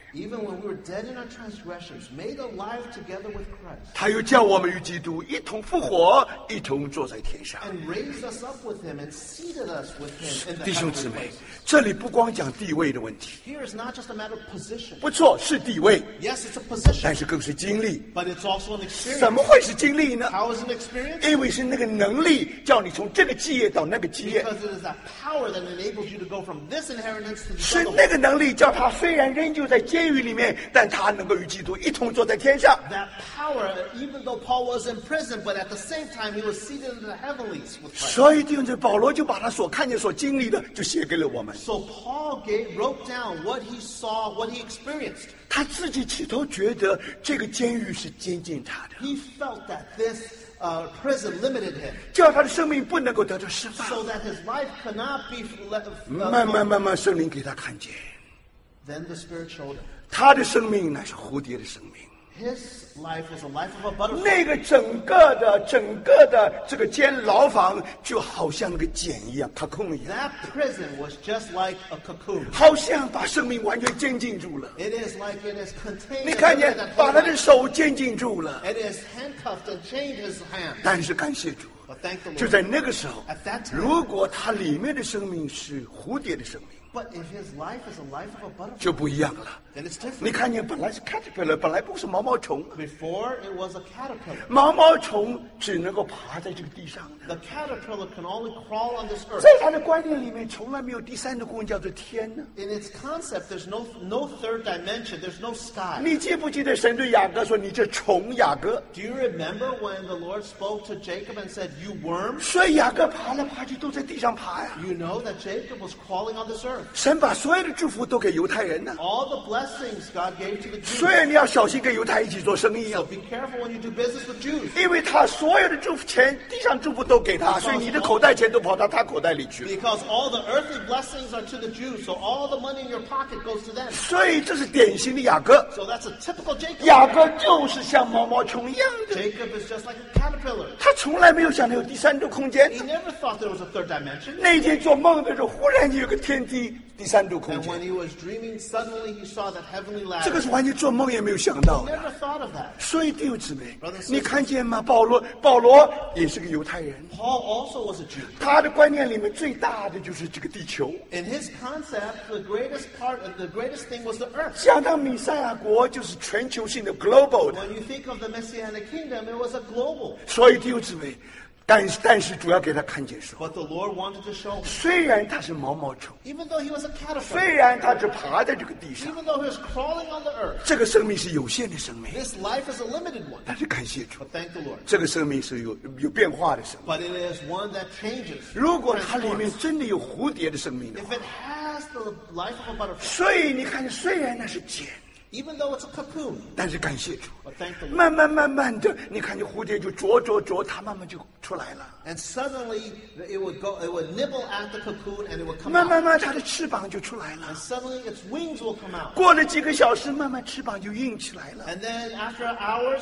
Even when we were dead in our transgressions, made alive together with Christ, 他又叫我们与基督一同复活，一同坐在天上。 and raised us up with him and seated us with him in the 弟兄姊 heavenly 妹 places. 这里不光讲地位的问题， Here is not just a matter of position. 不错，是地位， Yes, it's a position, 但是更是经历。 but it's also an 怎 experience. 么会是经历呢？ How is it an experience? 因为是那个能力叫你从这个基业到那个基业， Because it is that power that enables you to go from this inheritance to 是 the 那 other. 个能力叫他虽然仍旧在监狱里面，但他能够与基督一同坐在天上。 That power, even though Paul was in prison, but at the same time he was seated in the heavenlies with Christ. 所以弟兄姊妹，保罗就把他所看见、所经历的，就写给了我们。 So Paul wrote down what he saw, what he experienced. 他自己起头觉得这个监狱是监禁他的， He felt that this prison limited him, 叫他的生命不能够得到释放。 so that his life cannot be 慢慢，圣灵给他看见， Then the Spirit showed him. 他的生命乃是蝴蝶的生命。 His life was the life of a butterfly. 那个整个的这个监牢房就好像那个茧一样，cocoon一样， That prison was just like a cocoon. 好像把生命完全监禁住了。 It is like it is contained. 你看见 that 把 whole 他的 life. 手监禁住了， It is handcuffed and chained his hand. 但是感谢主， But thank the 就 Lord. 在那个时候 At that，time 如果他里面的生命是蝴蝶的生命， But if his life is the life of a butterfly, 就不一样了。 then it's 你 different. 看见本来是 caterpillar， 本来不是毛毛虫， Before it was a caterpillar. 毛毛虫只能够爬在这个地上的。 The caterpillar can only crawl on this earth. 在他的观念里面，从来没有第三个部分叫做天呢。 In its concept, there's no third dimension. There's no sky. 你记不记得神对雅各说：“你这虫雅各 Do you remember when the Lord spoke to Jacob and said, "You worm"? 所以雅各爬来爬去都在地上爬呀。 You know that Jacob was crawling on this earth. 神把所有的祝福都给犹太人呢。 All the blessings God gave to the 所 Jews. 以你要小心跟犹太一起做生意 So 啊， be careful when you do business with Jews. 因为他所有的祝福钱，地上祝福都给他，所以你的口袋钱都跑到他口袋里去了。 Because all the earthly blessings are to the Jews, so all the money in your pocket goes to them. 所以这是典型的雅各。 So that's a typical Jacob. 雅各就是像毛毛虫一样的， Jacob is just like a caterpillar. 他从来没有想到有第三度空间。 He never thought there was a third dimension. 那天做梦的时候，忽然就有个天梯，第三度空 And 间。 when he was dreaming, suddenly he saw that heavenly 这个 ladder. 是完全做梦也没有想到 He 的。 never thought of that. 所以弟兄姊妹 Brothers and，sisters 你看见吗？保罗也是个犹太人， Paul also was a Jew. 他的观念里面最大的就是这个地球。 In his concept, the greatest thing was the earth. 想到弥赛亚国就是全球性的 global 的， When you think of the Messianic kingdom, it was a global. 所以弟兄姊妹，但是主要给他看见说， But the Lord wanted to show him, 虽然他是毛毛虫， even though he was a 虽 caterpillar, 然他只爬在这个地上， even though he was crawling on the earth, 这个生命是有限的生命， this life is a limited one. 但是感谢主， But thank the Lord. 这个生命是有变化的生命。 But it is one that changes. 如果它里面 transforms. 真的有蝴蝶的生命的 If 话， it has the life of a butterfly, 所以你看，虽然那是茧， even though it's a cocoon, 但是感谢主， but thank the Lord. 慢慢的，你看见蝴蝶就啄，它慢慢就出来了。 And suddenly it would nibble at the cocoon and it would come 慢 out. 慢，它的翅膀就出来 And 了。 suddenly its wings will come out. 过了几个小时，慢慢翅膀就硬起来了。 And then after hours,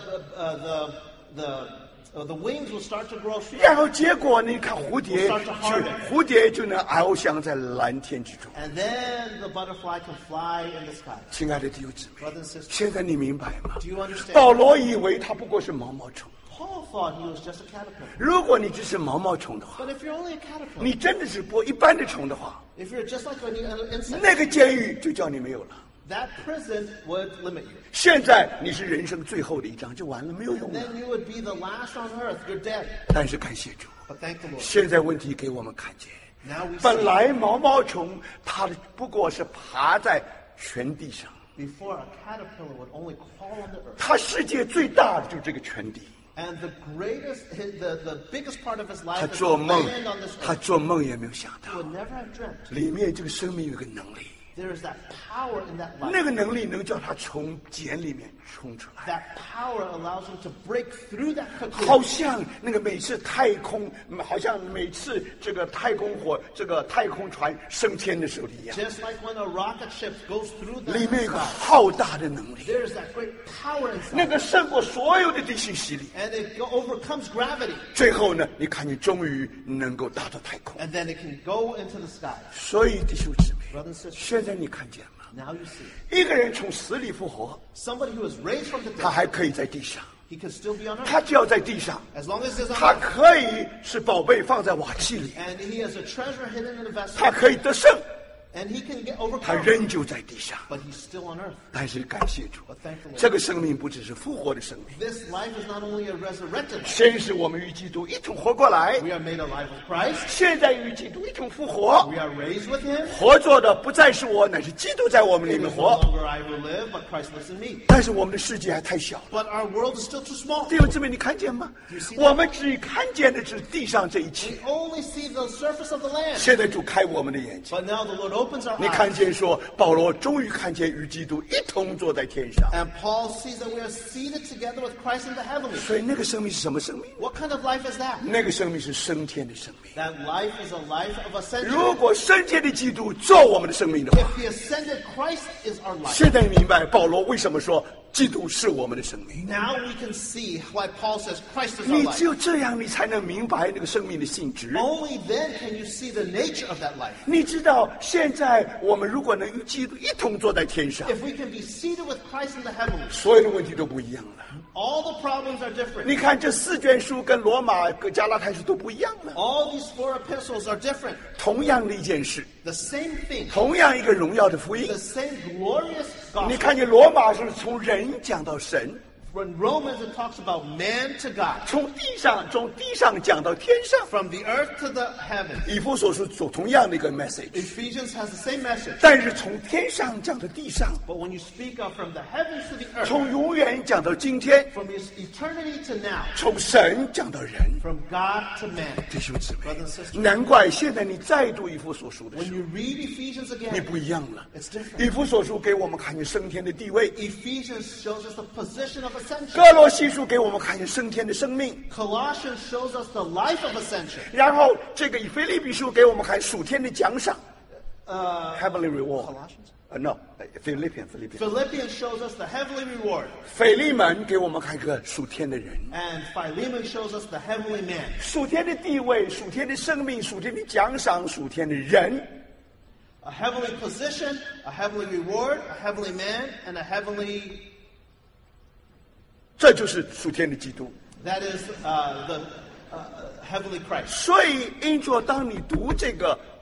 the wings will start to grow strong. 然后结果你看蝴蝶就能翱翔在蓝天之中。 And then the butterfly can fly in the sky. 亲爱的弟兄姊妹， Brothers and sisters, 现在你明白吗？ do you understand? 保罗以为他不过是毛毛虫。 Paul thought he was just a caterpillar. 如果你只是毛毛虫的话， But if you're only a caterpillar, 你真的是不一般的虫的话， if you're just like an insect, 那个监狱就叫你没有了。 that prison would limit you. 现在你是人生最后的一章，就完了，没有用 And 了。 then you would be the last on earth. You're dead. 但是感谢主， But thank the Lord. 现在问题给我们看见， Now we 本 see 来毛毛虫它不过是爬在全地上， before a caterpillar would only crawl on the earth. 它世界最大的就是这个全地。 And the biggest part of his 他 life is to 做梦 land on this， 他 earth. 做梦也没有想 He 到， would never have dreamt. 里面这个生命有个能力， There is that power in that life. 那个能力能叫他从茧里面冲出来。 That power allows him to break through that 好 cocoon. 像那个每次太空，好像每次这个太空船升天的时候一样， Just like when a rocket ship goes through the 里面有个 sky. 浩大的能力， There is that great power 那 inside. 个胜过所有的地心吸力。 And it overcomes gravity. 最后呢，你看你终于能够达到太空。 And then it can go into the sky. 所以弟兄姊妹， Brothers and sisters, 现在你看见吗？ Now you see. 一个人从死里复活， Somebody who was raised from the 他 dead, 还可以在地上。 he can still be on earth. 他只要在地上， As long as he's on 他 earth. 可以是宝贝放在瓦器里， And he has a treasure hidden in a vessel. 他可以得胜， And he can get 他 overcome. 仍旧在地上。 But he's still on earth. 但是感谢主， But thank the Lord. 这个生命不只是复活的生命， This life is not only a resurrected life. 先是我们与基督一同活过来， We are made alive with Christ. 现在与基督一同复活。 We are raised with him. 活着的不再是我，乃是基督在我们 It 里 is 面 no 活。 longer I who live, but Christ lives in me. 但是我们的世界还太小了， But our world is still too small. 弟兄姊妹，你看见吗？我们只看见的是地上这一切。 We only see the surface of the land. 现在主开我们的眼睛， But now the Lord opens our 你看 eyes. 见说，保罗终于看见与基督一同坐在天上。 And Paul sees that we are seated together with Christ in the heavenlies. 所以那个生命是什么生命？ What kind of life is that? 那个生命是升天的生命。 That life is a life of ascension. 如果升天的基督做我们的生命的话， If the ascended Christ is our life. 现在明白保罗为什么说基督是我们的生命。 Now we can see why Paul says Christ is our 你 life. 只有这样，你才能明白那个生命的性质。 Only then can you see the nature of that life. 你知道，现在我们如果能与基督一同坐在天上， If we can be seated with Christ in the heavens, 所有的问题都不一样了。 all the problems are different. 你看这4卷书跟罗马、跟加拉太书都不一样了。 All these 4 epistles are different. 同样的一件事， The same thing. 同样一个荣耀的福音 The。same glorious 你 gospel. 看见罗马是从人讲到神， When Romans, it talks about man to God. 从地上讲到天上。 From the earth to the heavens. 以弗所书走同样的一个 message， Ephesians has the same message. 但是从天上讲到地上， But when you speak of from the heavens to the earth, 从永远讲到今天， from eternity to now, 从神讲到人。 from God to man. 弟兄姊妹 Brothers and sisters, 难怪现在你再读以弗所书的 when 时候， you read Ephesians 你 again, 不一样了。 it's different. 以弗所书给我们看见升天的地位， Ephesians shows us the position of ascension. 哥罗西书给我们看见升天的生命， Colossians shows us the life of ascension. 然后这个以腓立比书给我们看属天的奖赏 ，heavenly reward。 Colossians? No, Philippians。 Philippians shows us the heavenly reward. 腓利门给我们看一个属天的人， And Philemon shows us the heavenly man. 属天的地位、属天的生命、属天的奖赏、属天的人。 A heavenly position, a heavenly reward, a heavenly man, and a heavenly... 这就是属天的基督。 That is the heavenly Christ. 所以，因着当你读这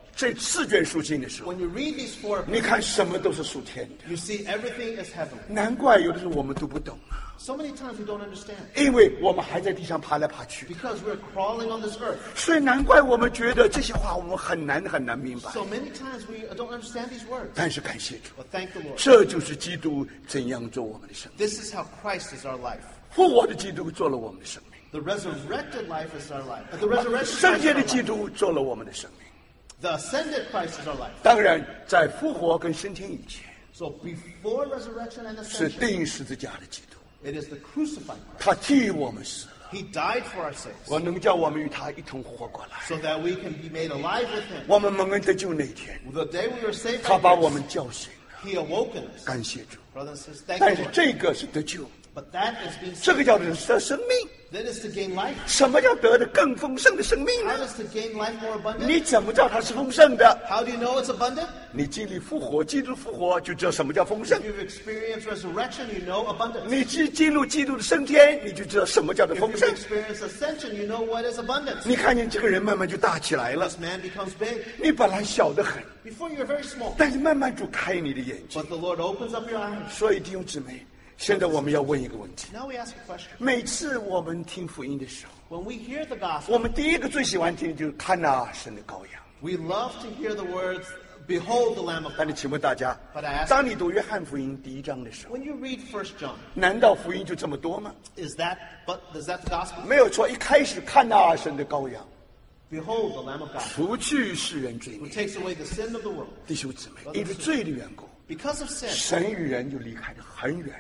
4卷书经的时候， When you read these 4, 你看什么都是属天的。 you see everything is heavenly. 难怪有的时候我们读不懂啊， So many times we don't understand 因为我们还在地上爬来爬去， because we're crawling on this earth. 所以难怪我们觉得这些话我们很难明白。 So many times we don't understand these words. 但是感谢主， But thank the Lord. 这就是基督怎样做我们的生命。 This is how Christ is our life. 复活的基督做了我们的生命， The resurrected life is our life. The resurrected 圣 Christ 洁 is 的 our 基 life. 督做了我们的生命。 The ascended Christ is our life. 当然，在复活跟升天以前， So before resurrection and 是 ascension, 钉十字架的基督， it is the crucified Christ. 他替我们死了， He died for our sins 我能叫我们与他一同活过来。 so that we can be made alive with him. 我们蒙恩得救那一天， The day we were saved 他 by 把我 grace, 们叫醒了， he awoken us. 感谢主。 Brothers and sisters, thank 但 you, 是 Lord. 这个是得救， But that is being 这 saved. 个叫做得生命。 That is to gain life. 什么叫得的更丰盛的生命 How 呢？ does to gain life more abundant? 你怎么知道它是丰盛的？ How do you know it's abundant? 你经历复活，基督复活，就知道什么叫丰盛 If。you've experienced resurrection, you know abundance. 你进入基督的升天，你就知道什么叫做 If 丰 you've 盛。 experienced ascension, you know what is abundance. 你看见这个人慢慢就大起来了， This man becomes big. 你本来小得很， Before you're very small. 但是慢慢就开你的眼睛。 But the Lord opens up your eyes. 所以弟兄姊妹，现在我们要问一个问题： Now we ask a question. 每次我们听福音的时候， When we hear the gospel, 我们第一个最喜欢听的就是看那神的羔羊。 we love to hear the words, Behold the Lamb of 但 God. 是请问大家 But I ask-， 当你读约翰福音第1章的时候， When you read 1 John, 难道福音就这么多吗？ is that the gospel? 没有错，一开始看那神的羔羊， Behold the Lamb of God, 除去世人罪 who 孽。 takes away the sin of the world. 弟兄姊妹，因为罪的缘故， Because of sin, 神与人就离开得很远，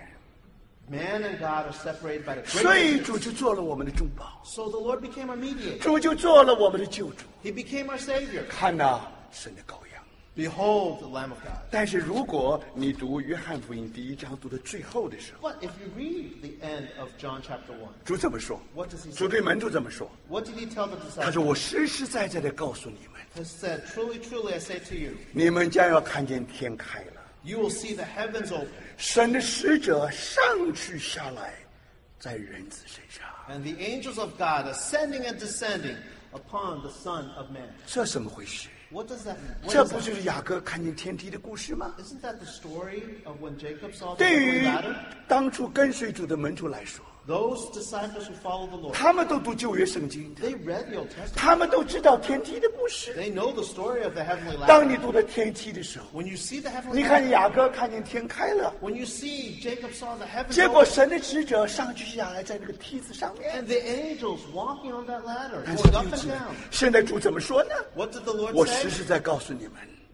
man and God are separated by the 所 great 以 distance. 主就做了我们的中保， So the Lord became our mediator. 主就做了我们的救主。 He became our Savior. 看那神的羔羊。 Behold the Lamb of God. 但是如果你读约翰福音第1章读到最后的时候， But if you read the end of John chapter 1, 主怎么说？ what does he 主 say? 对门徒这么说， What did he tell the 他 disciples? 说：“我实实在在的告诉你们， He said, Truly, truly, I say to you, 你们将要看见天开了， You will see the heavens open, 神的使者上去下来，在人子身上。 and the angels of God ascending and descending upon the Son of Man. 这怎么回事？ What does that mean? What 这 does 不 that 就是雅各看见天梯的故事吗？ Isn't that the story of when Jacob saw the 对 heavenly 于 ladder? 当初跟随主的门徒来说， Those disciples who followed the Lord, 他们都读旧约圣经的， they read the Old Testament. 他们都知道天梯的故事。 They know the story of the heavenly 当 ladder. 你读到天梯的时候， When you see the 你 heavenly 看 ladder, 雅各看见天开了， when you see Jacob saw the heavens 结果 open, 神的使者上去下来，在那个梯子上面。 and the angels walking on that ladder, 但是 going 弟 up 兄 and 姊妹 down. 现在主怎么说呢？ What did the Lord 我 say? 实实在告诉你们，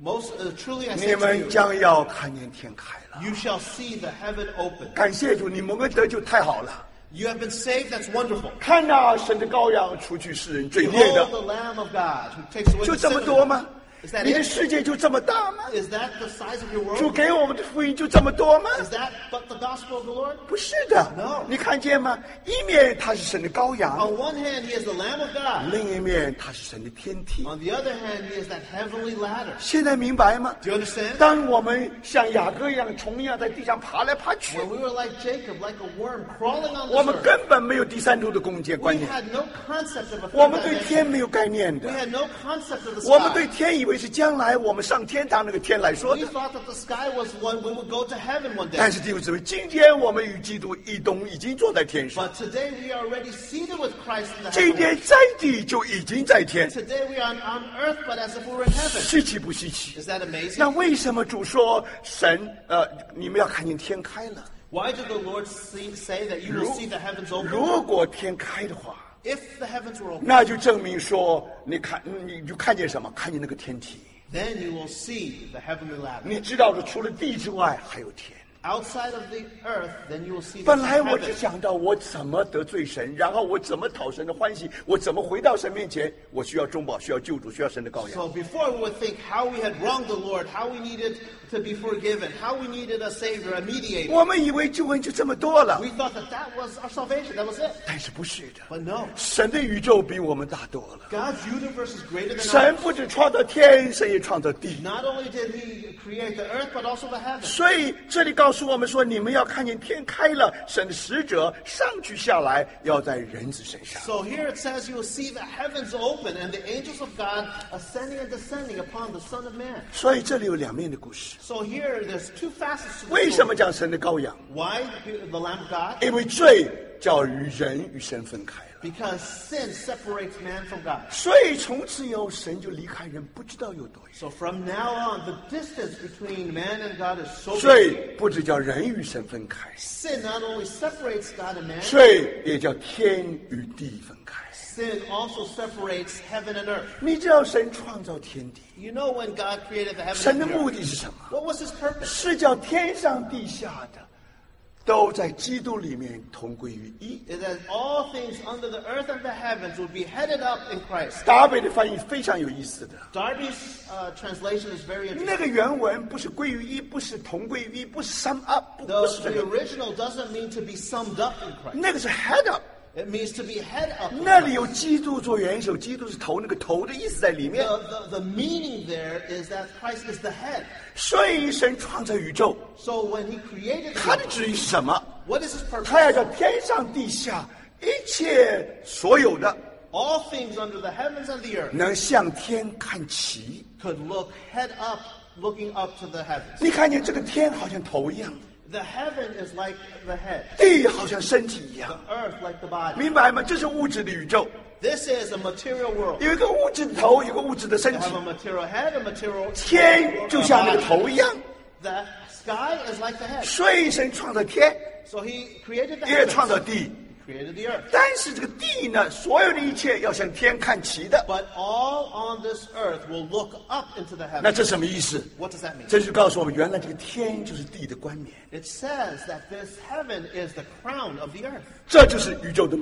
Truly I 你 say to 们 you, 将要看见天开了。 you shall see the heaven open. 感谢主，你蒙恩得救太好了。 You have been saved, that's wonderful. 看呐，神的羔羊除去世人罪孽 Behold 的， the Lamb of God who takes away 就 the 这 sin 么 of 多 the 吗 world.？Is that 你的 it? 世界就这么大吗？ Is that the size of your 主 world? 给我们的福音就这么多吗？ Is that but the gospel of the Lord? 不是的 No 你看见吗？一面他是神的羔羊， On one hand, he is the Lamb of God. 另一面他是神的天梯。 On the other hand, he is that heavenly ladder. 现在明白吗？ Do you understand? 当我们像雅各一样、虫一样在地上爬来爬去， When we were like Jacob, like a worm crawling on 我 this 们 earth, 根本没有第三度的空间观 we 念， had no concept of a 我 third 们对 dimension. 天没有概念 We 的， had no concept of the 我们对 sky. 天以为是将来我们上天堂那个天来说 We 的。 thought that the sky was when we would go to heaven one day. 但是弟兄姊妹，今天我们与基督一同已经坐在天上， But today we are already seated with Christ in the 今 heaven. 天在地就已经在天， Today we are on earth, but as if we were in heaven. 稀奇不稀奇？ Is that amazing? 那为什么主说你们要看见天开了？ Why did the Lord say that you will see the heavens open? 如果天开的话， If the heavens were open, 那就证明说，你就看见什么？看见那个天体。 then you will see the heavenly ladder. 你知道的，除了地之外还有天。 Outside of the earth, then you will see the 本来我只 heaven. 想到我怎么得罪神，然后我怎么讨神的欢喜，我怎么回到神面前，我需要中保，需要救主，需要神的羔羊。 So before we would think how we had wronged the Lord, how we needed to be forgiven, how we needed a savior, a mediator. 我们以为救恩就这么多了， We thought that was our salvation. That was it. 但是不是的。 But no. 神的宇宙比我们大多了。 God's universe is greater than 神 ours. 不止创造天，神也创造地。 Not only did he create the earth, but also the heavens. 所以这里告诉我们说，你们要看见天开了，神的使者上去下来，要在人子身上。 So here it says you will see the heavens open and the angels of God ascending and descending upon the Son of Man. 所以这里有两面的故事。 So here there's two facets to the 为什么 story. 讲神的羔羊？ Why the Lamb of God? 因为罪叫人与神分开了。 Because sin separates man from God. 所以从此以后，神就离开人，不知道有多远。 So from now on, the distance between man and God is so 罪 big. 不只叫人与神分开， Sin not only separates God and man, 罪也叫天与地分开。 sin also separates heaven and earth. 你知道神创造天地， You know when God created the heaven 神 and 的 the 目 earth, 的是什么？ what was his purpose? 是叫天上地下的都在基督里面同归于一。 Is that all things under the earth and the heavens would be headed up in Christ. 达维的翻译非常有意思的， Darby's translation is very 那 interesting. 个原文不是归于一，不是同归于一，不是 sum up， 不 The 是这个， original doesn't mean to be summed up in Christ. 那个是 head up。 It means to be head up. in 那里 Christ. 有基督做元首，基督是头，那个头的意思在里面。 The meaning there is that Christ is the head. 所以神创造宇宙， So when he created 他 the 的旨意是什么？ what is his purpose? 他要叫天上地下一切所有的 All things under the heavens and the earth 能向天看齐。 could look head up, looking up to the heavens. 你看见这个天好像头一样， The heaven is like the head, 地好像身体一 the 样， earth like the body. 明白吗？这是物质的宇宙， This is a material world. 有一个物质的头，有一个物质的身 You 体 have。a material head, a material 天就像那个 body. 头一样， The sky is like the head. 所以神创造天， So he created the 也 heavens, 创造地。 created the earth. 但是这个地呢，所有的一切要向天看齐的。 But all on this earth will look up into the 那 heavens. 这什么意思？ What does that mean? 这就告诉我们，原来这个天就是地的冠冕， It says that this heaven is the crown of the earth. 这就是宇宙的目的了。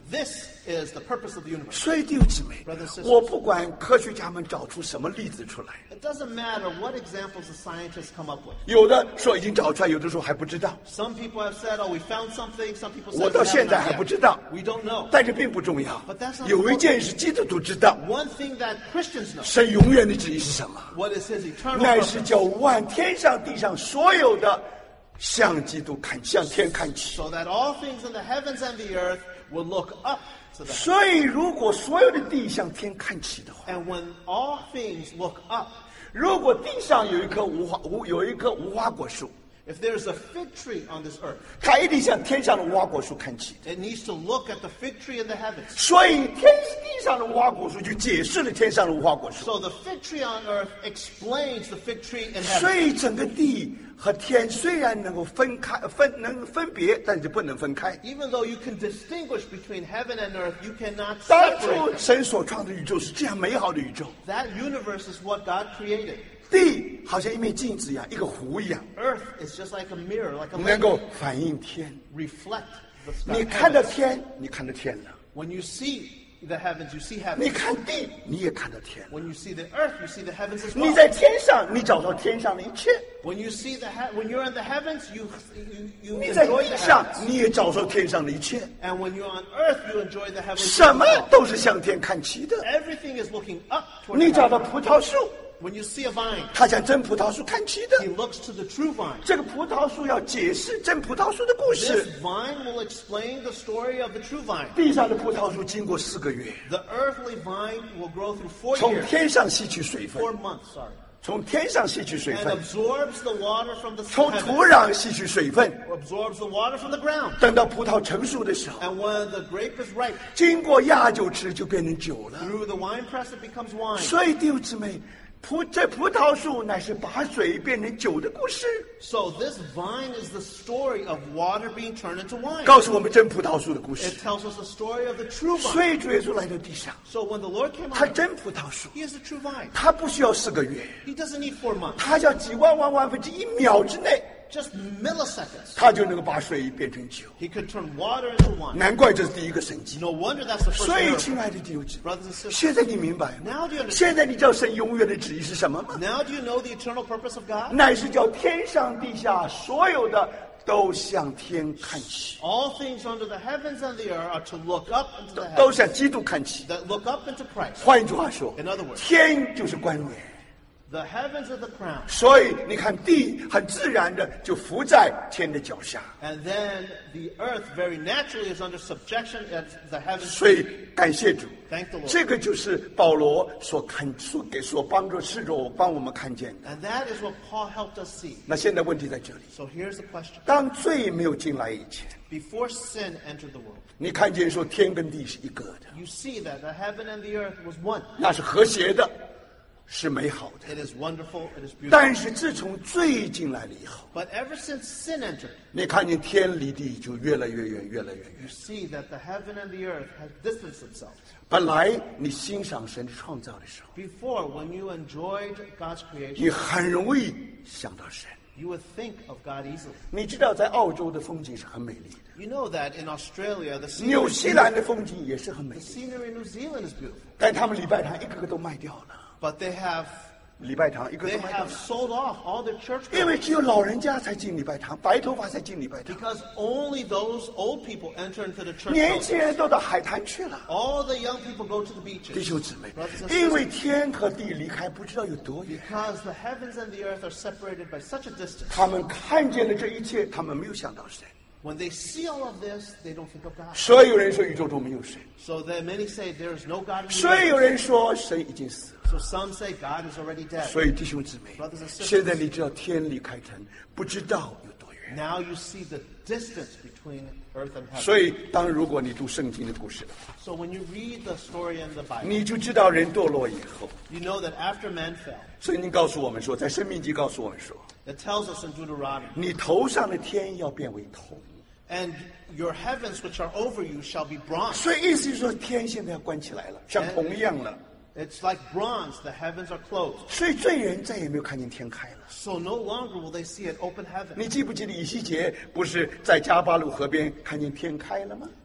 This is the purpose of the universe. 所以弟兄姊妹 Brothers and sisters 我不管科学家们找出什么例子出来， It doesn't matter what examples the scientists come up with. 有的说已经找出来，有的时候还不知道， Some people have said, oh, we found something. Some people 我 said 到 we 现 haven't 在还 yet. 不知道， We don't know. 但这并不重要 But that's not。 有一件事基督徒知道， One thing that Christians know, 神永远的旨意是什么？ what is his eternal 乃是 purpose? 叫天上地上所有的向基督看，向天看齐。 So that all things in the heavens and the earth will look up to the heavens. 所以，如果所有的地向天看齐的话， And when all things look up, 如果地上有一棵无花果树， if there's a fig tree on this earth, 它一定向天上的无花果树看齐。 it needs to look at the fig tree in the heavens. 所以，地上的无花果树就解释了天上的无花果树。 So the fig tree on earth explains the fig tree in 所 heaven. 以，整个地和天虽然能够能分别，但是不能分开。 Even though you can distinguish between heaven and earth, you cannot 当 separate 初 them. 神所创的宇宙是这样美好的宇宙， That universe is what God created. 地好像一面镜子一样，一个湖一样， Earth is just like a mirror, like a 能 lens, 够反映天。 reflect the sky. 你看到 heavens. 天，你看到天了； When you see the heavens, you see 你 heaven. 看地，你也看到天了。 When you see the earth, you see the heavens as 你 well. 在天上，你找到天上的一切； When you see when you're in the heavens, you 你在 enjoy 地 the 上， heavens. 你也找到天上的一切。 And when you're on earth, you enjoy the heavens. 什么 as well. 都是向天看齐的。 Everything is looking up toward 你 the 找到 heavens. 葡萄树， When you see a vine, 它向真葡萄树看齐的。 he looks to the true vine. 这个葡萄树要解释真葡萄树的故 This 事。 vine will explain the story of the true vine. 地上的葡萄树经过4个月， The earthly vine will grow through 4 从 years, 天上吸取水分， 4 months, sorry, 从天上吸取水 and 分， absorbs the water from the 从 heavens, 土壤吸取水分。 absorbs the water from the ground. 等到葡萄成熟的时候， And when the grape is ripe, 经过压酒池就变成酒了。 through the wine press it becomes wine. 所以弟兄姊妹，这葡萄树乃是把水变成酒的故事， So this vine is the story of water being turned into wine. 告诉我们真葡萄树的故事。 It tells us the story of the true 所 vine. 以主耶稣来到地上， So when the Lord came 他 on, 真葡萄树， he is the true vine. 他不需要4个月， He doesn't need 4 months. 他要几万分之1秒之内， Just milliseconds. 他就能够把水变成酒。 He could turn water into wine. 难怪这是第一个神迹。 No wonder that's the first 所以， miracle. 亲爱的弟兄姊妹， Brothers and sisters, 现在你明白 Now 吗 do you understand?？ 现在你知道神永远的旨意是什么吗？ now do you know the eternal purpose of God? 乃是叫天上地下所有的都向天看齐， All things under the heavens and the earth are to look up into the 都 heavens, 向基督看齐。 that look up into Christ. 换一句话说 In other words,， 天就是冠冕， The heavens are the crown. 所以你看地很自然的就伏在天的脚下。 And then the earth very naturally is under subjection at the heavens. 所以感谢主， Thank the Lord. 这个就是保罗所帮助帮我们看见的。 And that is what Paul helped us see. 那现在问题在这里， So here's the question. 当罪没有进来以前， Before sin entered the world, 你看见说天跟地是一个的， you see that the heaven and the earth was one. 那是和谐的，是美好的。 It is wonderful, it is beautiful. 但是自从罪进来了以后， But ever since sin entered, 你看见天离地就越来越远，越来越远 you。see that the heaven and the earth have distanced themselves. 本来你欣赏神创造的时候， Before, when you enjoyed God's 你 creation, 很容易想到神。 you would think of God easily. 你知道，在澳洲的风景是很美丽的， You know that in Australia, the 纽 scenery, 西兰的风景也是很美 the 丽， scenery in New Zealand is beautiful. 但他们礼拜堂一个个都卖掉了， But they have 礼拜堂一个 they 都卖掉 have 了， sold off all their church 因为 buildings 只有老人家才进礼拜堂，白头发才进礼拜堂， because only those old people enter into the church 年 building. 轻人都到海滩去了。 All the young people go to the 弟 beaches 兄姊妹 Brothers and， 因为 sisters, 天和地离开不知道有多远， because the heavens and the earth are separated by such a distance. 他们看见了这一切，他们没有想到神。 When they see all of this, they don't think of God. 所以有人说宇宙中没有神， So then many say there is no God in the 所以有 universe. 人说神已经死了。 So some say God is already dead. 所以弟兄姊妹 Brothers and，sisters 现在你知道天离开城不知道有多远。 Now you see the distance between earth and heaven. 所以如果你读聖經的故事的話， So when you read the story in the Bible, 你就知道人墮落以後， you know that after man fell, 聖經告訴我們說，在申命記告訴我們說， it tells us in Deuteronomy, 你頭上的天要變為銅。 and your heavens which are over you shall be bronze. 所以意思是說，天現在要關起來了，像銅一樣了。 It's like bronze, the heavens are closed. 所以罪人再也沒有看見天開了。 So no longer will they see an open heaven. 你記不記得以西結不是在加巴魯河邊看見天開了嗎？ Do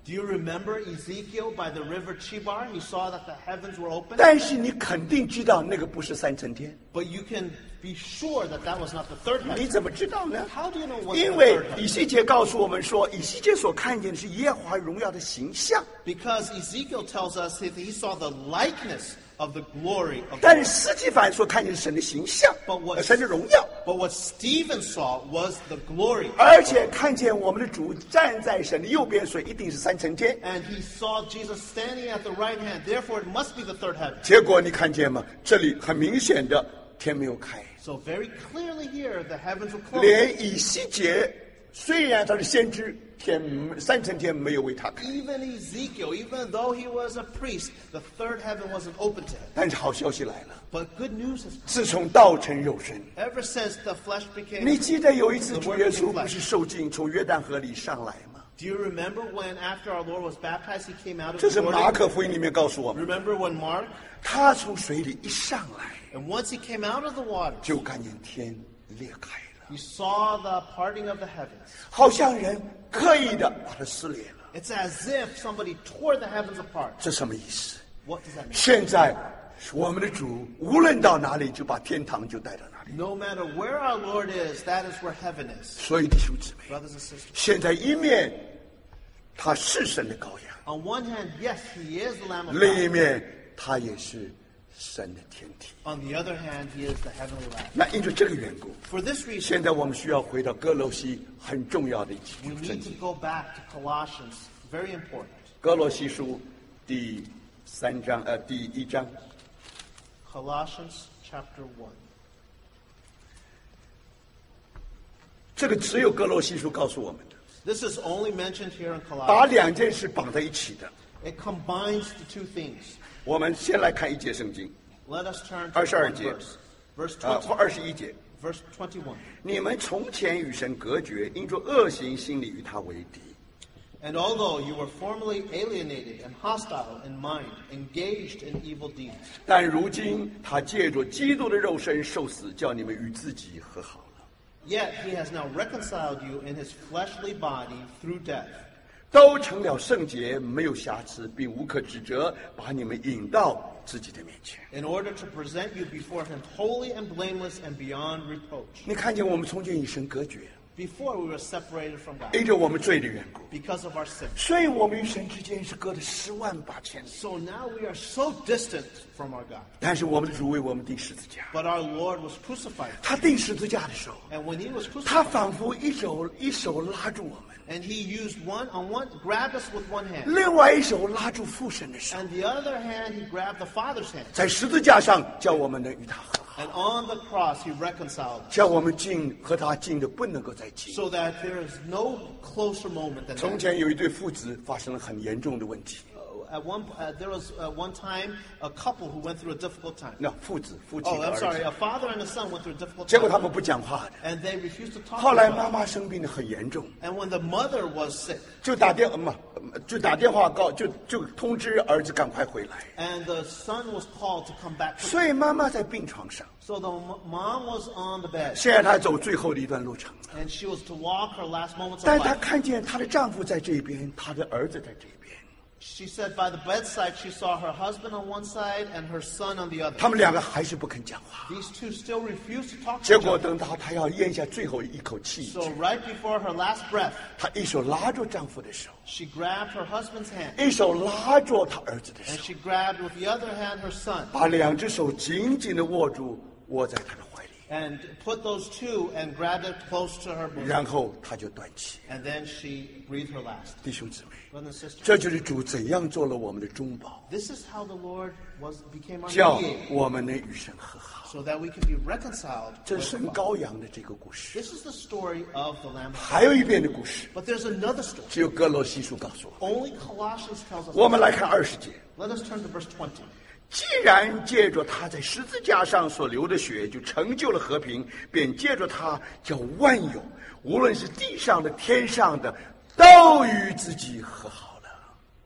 Do you remember Ezekiel by the river Chebar? He saw that the heavens were open. 但是你肯定知道那个不是三层天。 But you can be sure that that was not the third 你 heaven. 怎么知道呢？ How do you know what 因 the 为 third 以 heaven? 西结告诉我们说，以西结所看见的是耶和华荣耀的形象， Because Ezekiel tells us that he saw the likeness of the glory of 但 God. 是司祭反所看见是神的形象 But what-， 神的荣耀， But what Stephen saw was the glory. 而且看见我们的主站在神的右边，所以一定是三层天。 And he saw Jesus standing at the right hand. Therefore, it must be the third heaven. 结果你看见吗？这里很明显的天没有开， So very clearly here, the heavens were closed. 连以西结虽然他是先知，三层天没有为他开。 Even Ezekiel, even though he was a priest, the third heaven wasn't open to him. 但是好消息来了， But good news is, 自从道成肉身， ever since the flesh became... 你记得有一次主耶稣不是受浸从约旦河里上来吗？ Do you remember when after our Lord was baptized, he came out of 这 the 是马 Jordan? 可福音里面告诉我们， Remember when Mark? 他从水里一上来， And once he came out of the water, 就看见天裂开了， he saw the parting of the heavens. 好像人刻意的把它撕裂了。 It's as if somebody tore the heavens apart. 这什么意思？ What does that mean? 现在我们的主无论到哪里，就把天堂就带到哪里。 No matter where our Lord is, that is where heaven is. 所以弟兄姊妹， Brothers and sisters. 现现在一面他是神的羔羊， On one hand, yes, he is the Lamb of 另一 God. 面他也是神的天体。 On the other hand, he is the heavenly Lamb. 那因着这个缘故， For this reason, 现在我们需要回到哥罗西很重要的一 we 句圣 need to 经， go back to Colossians. Very important. 哥罗西书第1章。 Colossians chapter 1. 这个只有哥罗西书告诉我们的， This is only mentioned here in 把 Colossians. 两件事绑在一起的。 It combines the two things. 我们先来看一节圣经， Let us turn to 22 one 节。 verse. Verse 或 20, 21节。 verse 21. 你们从前与神隔绝，因着恶行，心里与他为敌。 And although you were formerly alienated and hostile in mind, engaged in evil deeds, 但如今他借着基督的肉身受死，叫你们与自己和好了， yet he has now reconciled you in his fleshly body through death, 都成了圣洁，没有瑕疵，并无可指责，把你们引到自己的面前。 in order to present you before him holy and blameless and beyond reproach. 你看见我们从前与神隔绝， Before we were separated from God 因着我们罪的缘故， because of our sin. 所以我们与神之间是隔了108000里。 So now we are so distant from our God. 但是我们的主为我们钉十字架， But our Lord was crucified. 他钉十字架的时候， And when he was 他 crucified, 仿佛一手拉住我们， and he used grabbed us with one hand. 另外一手拉住父神的手， And the other hand, he grabbed the Father's hand. 在十字架上叫我们能与他和好， And on the cross, he reconciled us. 叫我们和他近的不能够再近。 So that there is no closer moment than 从 that. 前有一对父子发生了很严重的问题， There was one time a couple who went through a difficult time. 那父子夫妻 Oh, 的 I'm 儿 sorry. 子， A father and a son went through a difficult 结果他 time. 们不讲话的。 And they refused to talk 后 to 来 each 妈 other. 妈生病的很严重， And when the mother was sick, 就打电话就通知儿子赶快回来。 and the son was called to come back. 所以妈妈在病床上， So the mom was on the bed, 现在她走最后的一段路程了。 and she was to walk her last moments of 但她 life. 看见她的丈夫在这边，她的儿子在这边， She said by the bedside, she saw her husband on one side and her son on the other. 他们两个还是不肯讲话。 These two still refused to talk to 结 each 果 other. 等到她要咽下最后一口气， So right before her last breath, 她一手拉住丈夫的手， she grabbed her husband's hand, 一手拉住她儿子的 and 手， she grabbed with the other hand her son, 把两只手紧紧地握在他的怀里， and put those two and grabbed it close to her bosom. 然后他就断气。 And then she breathed her last. 弟兄姊妹， Brothers and sisters, 这就是主怎样做了我们的中保， this is how the Lord became our 叫 mediator, 我们能与神和好。 so that we can be reconciled 这 with 是 the 神 Father. 羔羊的这个故事。 This is the story of the Lamb of God. 还有一遍的故事， But there's another story. 只有哥罗西书告诉我们。 Only Colossians tells us. 我们来看20节。 Let us turn to verse 20. 既然借着他在十字架上所流的血，就成就了和平，便借着他叫万有，无论是地上的、天上的，都与自己和好了。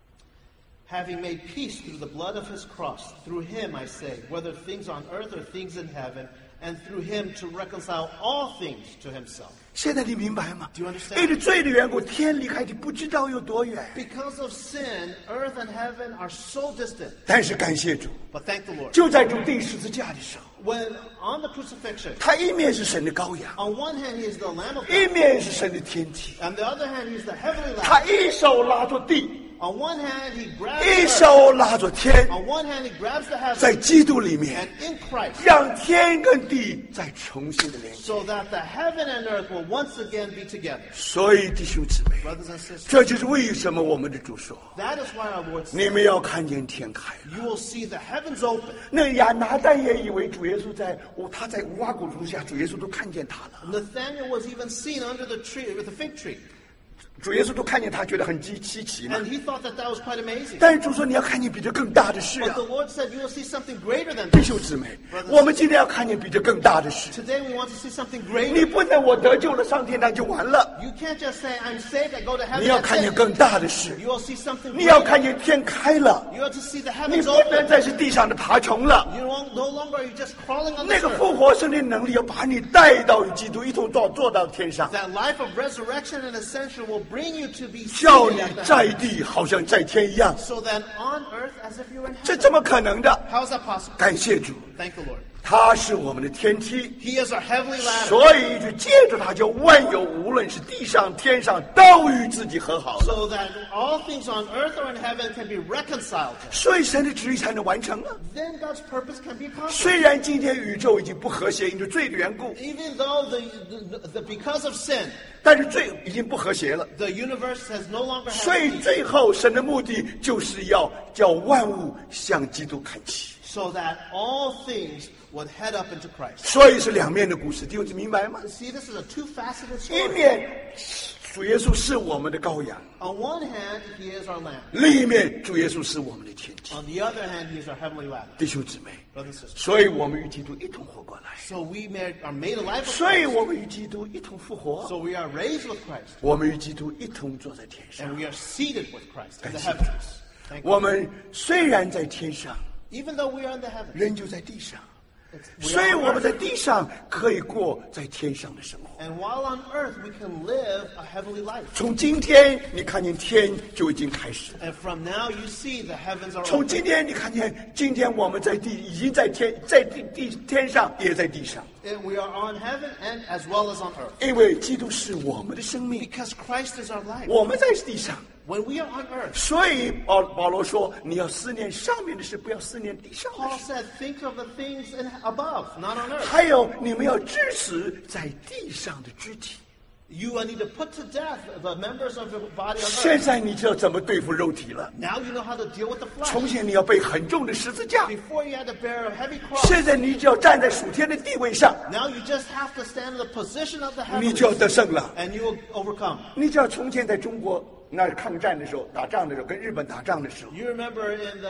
Having made peace through the blood of his cross, through him, I say, whether things on earth or things in heaven, and through him to reconcile all things to himself. 现在你明白吗？ Do you understand? 因为罪的缘故，天离开你不知道有多远。 Because of sin, earth and heaven are so distant. 但是感谢主， But thank the Lord. 就在主钉十字架的时候， When on the crucifixion, 他一面是神的羔羊， on one hand he is the Lamb of 一 God, 面是神的天体。 on the other hand he is the heavenly 他 Lamb. 一手拉着地， On one hand he grabs 一 the earth. 手拉着天， On one hand he grabs the heavens. 在基督里面， And in Christ, 让天跟地再重新的连接。 so that the heaven and earth will once again be together. 所以弟兄姊妹， Brothers and sisters, 这就是为什么我们的主说， that is why our Lord 你 said, 们要看见天开了。 you will see the heavens open. 那亚拿但也以为主耶稣他在无花果树下，主耶稣都看见他了。 Nathanael was even seen under the tree, with the fig tree. 主耶稣都看见他，觉得很稀奇嘛。 And he thought that was quite amazing. 但是主说你要看见比这更大的事 But 啊 the，Lord said, you will see something greater than 弟 this. 兄姊妹，我们今天要看见比这更大的事。 Today we want to see something 你 greater. 不能我得救了上天堂就完了， You can't just say, I'm saved, I go to 你 heaven. 要 That's 看见 it. 更大的事， You will see something 你要 greater. 看见天开了， You have to see the 你 heavens 不能 open. 再是地上的爬虫了。 You no longer are you just crawling on 那 the 个 earth. 复活生的能力要把你带到与基督一同坐到天上， That life of resurrection and ascension will bring you to be 叫 seated 你 at the 在 heavens. 地好像在天一样。 So that on earth as if you were in 这 heaven. 怎么可能的？ How is that possible? 感谢主， Thank the Lord. 他是我们的天梯， He is our heavenly ladder. 所以就借着他，叫万有无论是地上天上都与自己和好了。 So that all things on earth or in heaven can be reconciled to him. 所以神的旨意才能完成啊！ Then God's purpose can be accomplished. 虽然今天宇宙已经不和谐，因为罪的缘故， Even though because of sin, 但是罪已经不和谐了。 the universe has no longer 所以 had peace. 最后神的目的就是要叫万物向基督看齐。 So that all things would head up into Christ. 所以是两面的故事，弟兄姊妹明白吗？ See, this is a two-faceted 一 story. 面主耶稣是我们的羔羊， On one hand, he is our lamb. 另一面主耶稣是我们的天梯。 On the other hand, he is our heavenly ladder. 弟兄姊妹， Brothers and sisters. 所以我们与基督一同活过来， So we are made alive with 所以 Christ. 我们与基督一同复活， So we are raised with Christ. 我们与基督一同坐在天上。 And we are seated with Christ in the Thank you. heavens. Thank 我 you. 们虽然在天上， Even though we are in the heavens, 人就在地上， we 所以 are 我 on 们在 earth. 地上可以过在天上的生活。 And while on earth, we can live a heavenly life. 从今天你看见天就已经开始了。 And from now, you see the heavens are 从 open. 今天你看见，今天我们在地已经在天上，也在地上， And we are on heaven and as well as on earth. 因为基督是我们的生命， Because Christ is our life. 我们在地上， When we are on earth, 所以保罗说，你要思念上面的事，不要思念地上的 Paul 事。 said, think of the things above, not on earth. 还有，你们要致死在地上的肢体。 You need to put to death the members of your body on 现 earth. 在你知道怎么对付肉体了。 Now you know how to deal with the 从 flesh. 前你要背很重的十字架， Before you had to bear a heavy cross. 现在你只要站在属天的地位上， Now you just have to stand in the position of the 你 heavens. 就要得胜了。 And you will overcome. 你知道从前在中国那抗战的时候，打仗的时候，跟日本打仗的时候， You remember